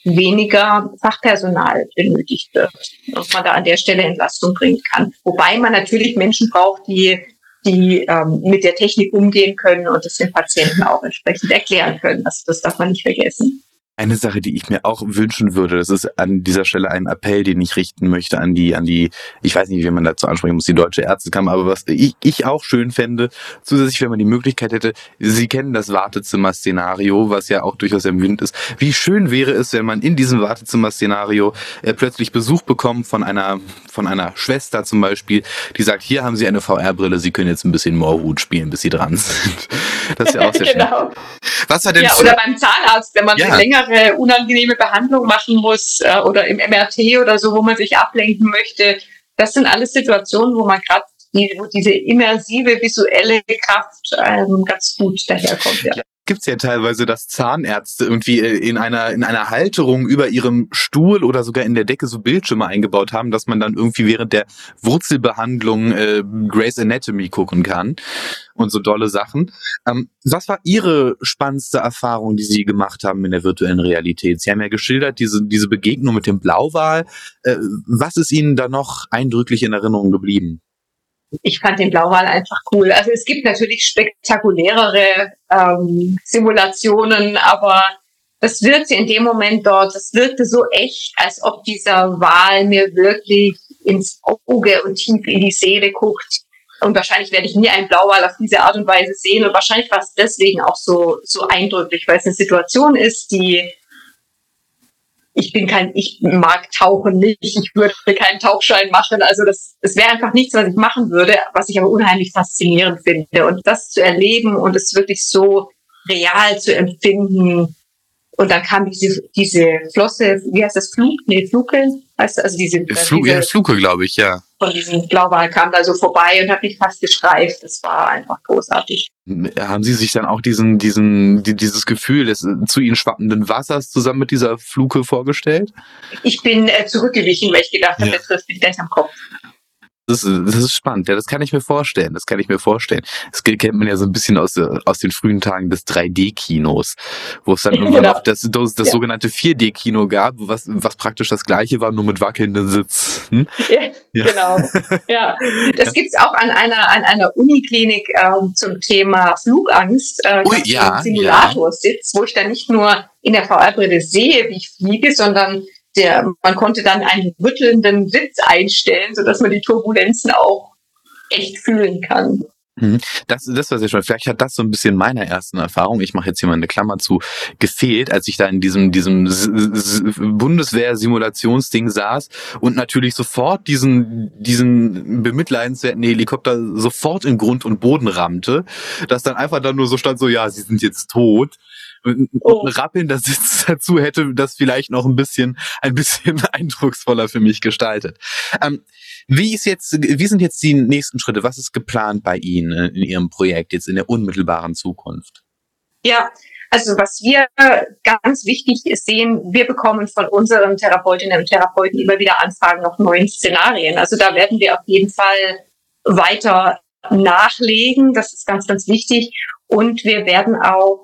weniger Fachpersonal benötigt wird und man da an der Stelle Entlastung bringen kann. Wobei man natürlich Menschen braucht, die mit der Technik umgehen können und das den Patienten auch entsprechend erklären können. Das darf man nicht vergessen. Eine Sache, die ich mir auch wünschen würde, das ist an dieser Stelle ein Appell, den ich richten möchte an die, ich weiß nicht, wie man dazu ansprechen muss, die Deutsche Ärztekammer, aber was ich auch schön fände, zusätzlich, wenn man die Möglichkeit hätte, Sie kennen das Wartezimmer-Szenario, was ja auch durchaus im Wind ist. Wie schön wäre es, wenn man in diesem Wartezimmer-Szenario plötzlich Besuch bekommt von einer Schwester zum Beispiel, die sagt, hier haben Sie eine VR-Brille, Sie können jetzt ein bisschen Moorhuhn spielen, bis Sie dran sind. Das ist ja auch sehr genau. schön. Was war denn oder beim Zahnarzt, wenn man eine längere unangenehme Behandlung machen muss oder im MRT oder so, wo man sich ablenken möchte. Das sind alles Situationen, wo man gerade diese immersive visuelle Kraft ganz gut daherkommt. Ja. Gibt's ja teilweise, dass Zahnärzte irgendwie in einer Halterung über ihrem Stuhl oder sogar in der Decke so Bildschirme eingebaut haben, dass man dann irgendwie während der Wurzelbehandlung Grey's Anatomy gucken kann und so dolle Sachen. Was war Ihre spannendste Erfahrung, die Sie gemacht haben in der virtuellen Realität? Sie haben ja geschildert, diese Begegnung mit dem Blauwal. Was ist Ihnen da noch eindrücklich in Erinnerung geblieben? Ich fand den Blauwal einfach cool. Also es gibt natürlich spektakulärere Simulationen, aber das wirkte in dem Moment dort, das wirkte so echt, als ob dieser Wal mir wirklich ins Auge und tief in die Seele guckt. Und wahrscheinlich werde ich nie einen Blauwal auf diese Art und Weise sehen. Und wahrscheinlich war es deswegen auch so eindrücklich, weil es eine Situation ist, die ich mag Tauchen nicht, ich würde keinen Tauchschein machen. Also es wäre einfach nichts, was ich machen würde, was ich aber unheimlich faszinierend finde. Und das zu erleben und es wirklich so real zu empfinden. Und dann kam diese Flosse, wie heißt das, Fluke? Heißt das, also Fluke, glaube ich, ja. Von diesem Blauwal kam da so vorbei und hat mich fast gestreift. Das war einfach großartig. Haben Sie sich dann auch dieses Gefühl des zu Ihnen schwappenden Wassers zusammen mit dieser Fluke vorgestellt? Ich bin zurückgewichen, weil ich gedacht habe, der trifft mich gleich am Kopf. Das ist spannend, ja, das kann ich mir vorstellen. Das kennt man ja so ein bisschen aus den frühen Tagen des 3D-Kinos, wo es dann irgendwann noch das sogenannte 4D-Kino gab, was praktisch das Gleiche war, nur mit wackelnden Sitzen. Ja. Genau. Ja. Das gibt's auch an einer Uniklinik zum Thema Flugangst, einen Simulatorsitz, wo ich dann nicht nur in der VR-Brille sehe, wie ich fliege, sondern man konnte dann einen rüttelnden Sitz einstellen, sodass man die Turbulenzen auch echt fühlen kann. Das war sehr schön. Vielleicht hat das so ein bisschen meiner ersten Erfahrung, ich mache jetzt hier mal eine Klammer zu, gefehlt, als ich da in diesem Bundeswehr-Simulationsding saß und natürlich sofort diesen bemitleidenswerten Helikopter sofort in Grund und Boden rammte, dass dann einfach da nur so stand, so, ja, sie sind jetzt tot. Und ein rappelnder Sitz dazu hätte das vielleicht noch ein bisschen eindrucksvoller für mich gestaltet. Wie sind jetzt die nächsten Schritte? Was ist geplant bei Ihnen in Ihrem Projekt jetzt in der unmittelbaren Zukunft? Ja, also was wir ganz wichtig sehen, wir bekommen von unseren Therapeutinnen und Therapeuten immer wieder Anfragen nach neuen Szenarien. Also da werden wir auf jeden Fall weiter nachlegen. Das ist ganz, ganz wichtig. Und wir werden auch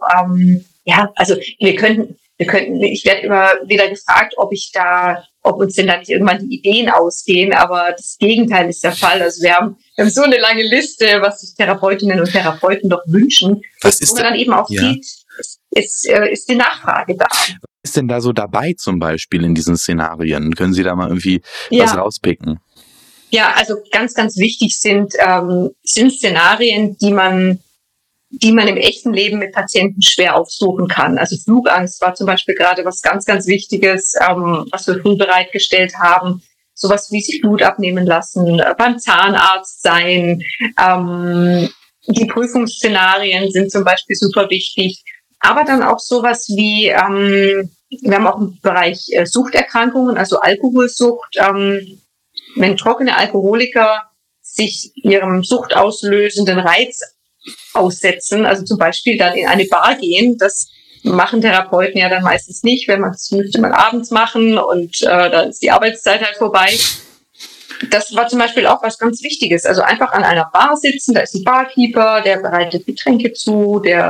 ich werde immer wieder gefragt, ob uns denn da nicht irgendwann die Ideen ausgehen, aber das Gegenteil ist der Fall. Also wir haben so eine lange Liste, was sich Therapeutinnen und Therapeuten doch wünschen. Was ist wo man dann eben auch sieht, ist die Nachfrage da. Was ist denn da so dabei zum Beispiel in diesen Szenarien? Können Sie da mal irgendwie was rauspicken? Ja, also ganz, ganz wichtig sind Szenarien, die man im echten Leben mit Patienten schwer aufsuchen kann. Also Flugangst war zum Beispiel gerade was ganz, ganz Wichtiges, was wir früh bereitgestellt haben. Sowas wie sich Blut abnehmen lassen, beim Zahnarzt sein. Die Prüfungsszenarien sind zum Beispiel super wichtig. Aber dann auch sowas wie, wir haben auch im Bereich Suchterkrankungen, also Alkoholsucht. Wenn trockene Alkoholiker sich ihrem suchtauslösenden Reiz aussetzen, also zum Beispiel dann in eine Bar gehen, das machen Therapeuten ja dann meistens nicht, das müsste man abends machen und dann ist die Arbeitszeit halt vorbei. Das war zum Beispiel auch was ganz Wichtiges, also einfach an einer Bar sitzen, da ist ein Barkeeper, der bereitet Getränke zu, der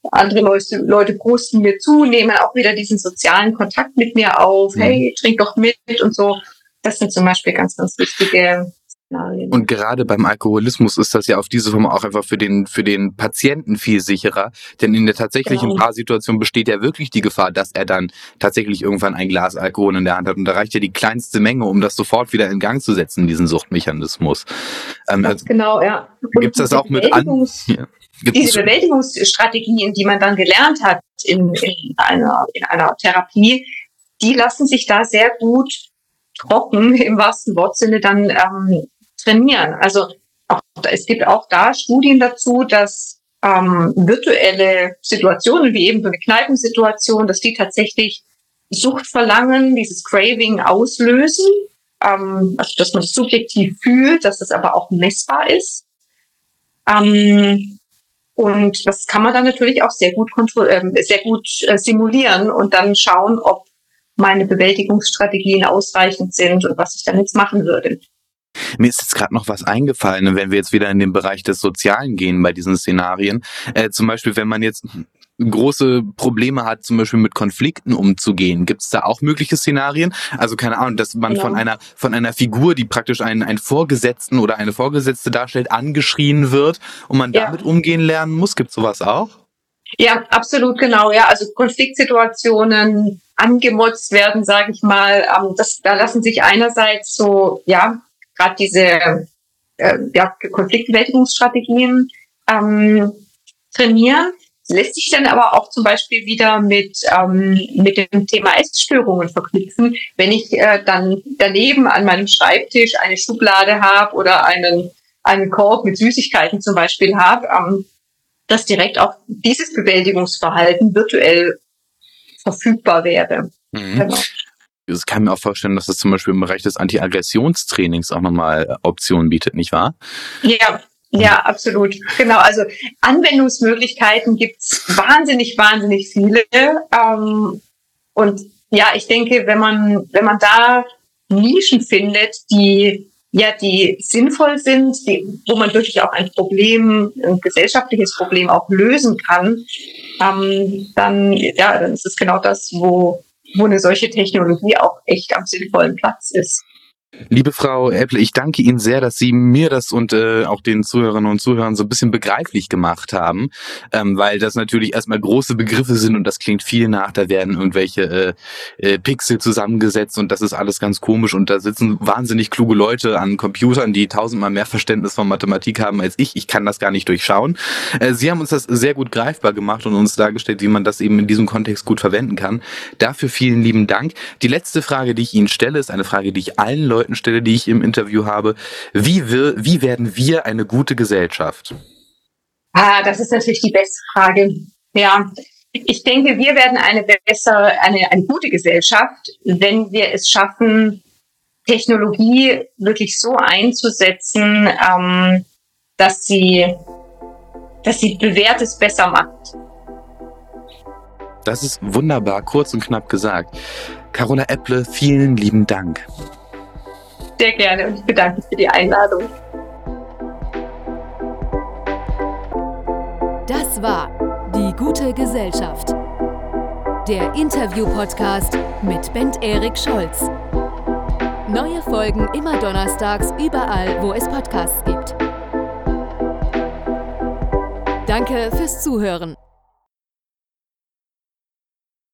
andere Leute posten mir zu, nehmen auch wieder diesen sozialen Kontakt mit mir auf. Hey, trink doch mit und so. Das sind zum Beispiel ganz, ganz wichtige Szenarien. Und gerade beim Alkoholismus ist das ja auf diese Form auch einfach für den Patienten viel sicherer, denn in der tatsächlichen Paarsituation besteht ja wirklich die Gefahr, dass er dann tatsächlich irgendwann ein Glas Alkohol in der Hand hat und da reicht ja die kleinste Menge, um das sofort wieder in Gang zu setzen, diesen Suchtmechanismus. Genau, ja. Gibt es das auch mit Diese Bewältigungsstrategien, die man dann gelernt hat in einer Therapie, die lassen sich da sehr gut trocken, im wahrsten Wortsinne, dann trainieren. Also es gibt auch da Studien dazu, dass virtuelle Situationen, wie eben so eine Kneipensituation, dass die tatsächlich Suchtverlangen, dieses Craving auslösen, also dass man es subjektiv fühlt, dass es aber auch messbar ist. Und das kann man dann natürlich auch sehr gut simulieren und dann schauen, ob meine Bewältigungsstrategien ausreichend sind und was ich dann jetzt machen würde. Mir ist jetzt gerade noch was eingefallen, wenn wir jetzt wieder in den Bereich des Sozialen gehen bei diesen Szenarien. Zum Beispiel, wenn man jetzt große Probleme hat, zum Beispiel mit Konflikten umzugehen, gibt es da auch mögliche Szenarien? Also keine Ahnung, dass man von einer Figur, die praktisch einen Vorgesetzten oder eine Vorgesetzte darstellt, angeschrien wird und man damit umgehen lernen muss. Gibt es sowas auch? Ja, absolut, genau. Ja, also Konfliktsituationen, angemotzt werden, sage ich mal. Da lassen sich einerseits so, gerade diese Konfliktbewältigungsstrategien trainieren. Das lässt sich dann aber auch zum Beispiel wieder mit dem Thema Essstörungen verknüpfen. Wenn ich dann daneben an meinem Schreibtisch eine Schublade habe oder einen Korb mit Süßigkeiten zum Beispiel habe, dass direkt auch dieses Bewältigungsverhalten virtuell verfügbar wäre. Genau. Ich kann mir auch vorstellen, dass das zum Beispiel im Bereich des Anti-Aggressionstrainings auch nochmal Optionen bietet, nicht wahr? Ja, absolut. Genau, also Anwendungsmöglichkeiten gibt's wahnsinnig, wahnsinnig viele. Und ja, ich denke, wenn man da Nischen findet, die sinnvoll sind, wo man wirklich auch ein gesellschaftliches Problem auch lösen kann, dann ist es genau das, wo eine solche Technologie auch echt am sinnvollen Platz ist. Liebe Frau Epple, ich danke Ihnen sehr, dass Sie mir das und auch den Zuhörerinnen und Zuhörern so ein bisschen begreiflich gemacht haben, weil das natürlich erstmal große Begriffe sind und das klingt viel nach, da werden irgendwelche Pixel zusammengesetzt und das ist alles ganz komisch und da sitzen wahnsinnig kluge Leute an Computern, die 1000-mal mehr Verständnis von Mathematik haben als ich. Ich kann das gar nicht durchschauen. Sie haben uns das sehr gut greifbar gemacht und uns dargestellt, wie man das eben in diesem Kontext gut verwenden kann. Dafür vielen lieben Dank. Die letzte Frage, die ich Ihnen stelle, ist eine Frage, die ich allen Leuten stelle, die ich im Interview habe. Wie werden wir eine gute Gesellschaft? Das ist natürlich die beste Frage. Ja, ich denke, wir werden eine gute Gesellschaft, wenn wir es schaffen, Technologie wirklich so einzusetzen, dass sie Bewährtes besser macht. Das ist wunderbar, kurz und knapp gesagt. Carola Epple, vielen lieben Dank. Sehr gerne und ich bedanke mich für die Einladung. Das war Die gute Gesellschaft. Der Interview-Podcast mit Bent-Erik Scholz. Neue Folgen immer donnerstags überall, wo es Podcasts gibt. Danke fürs Zuhören.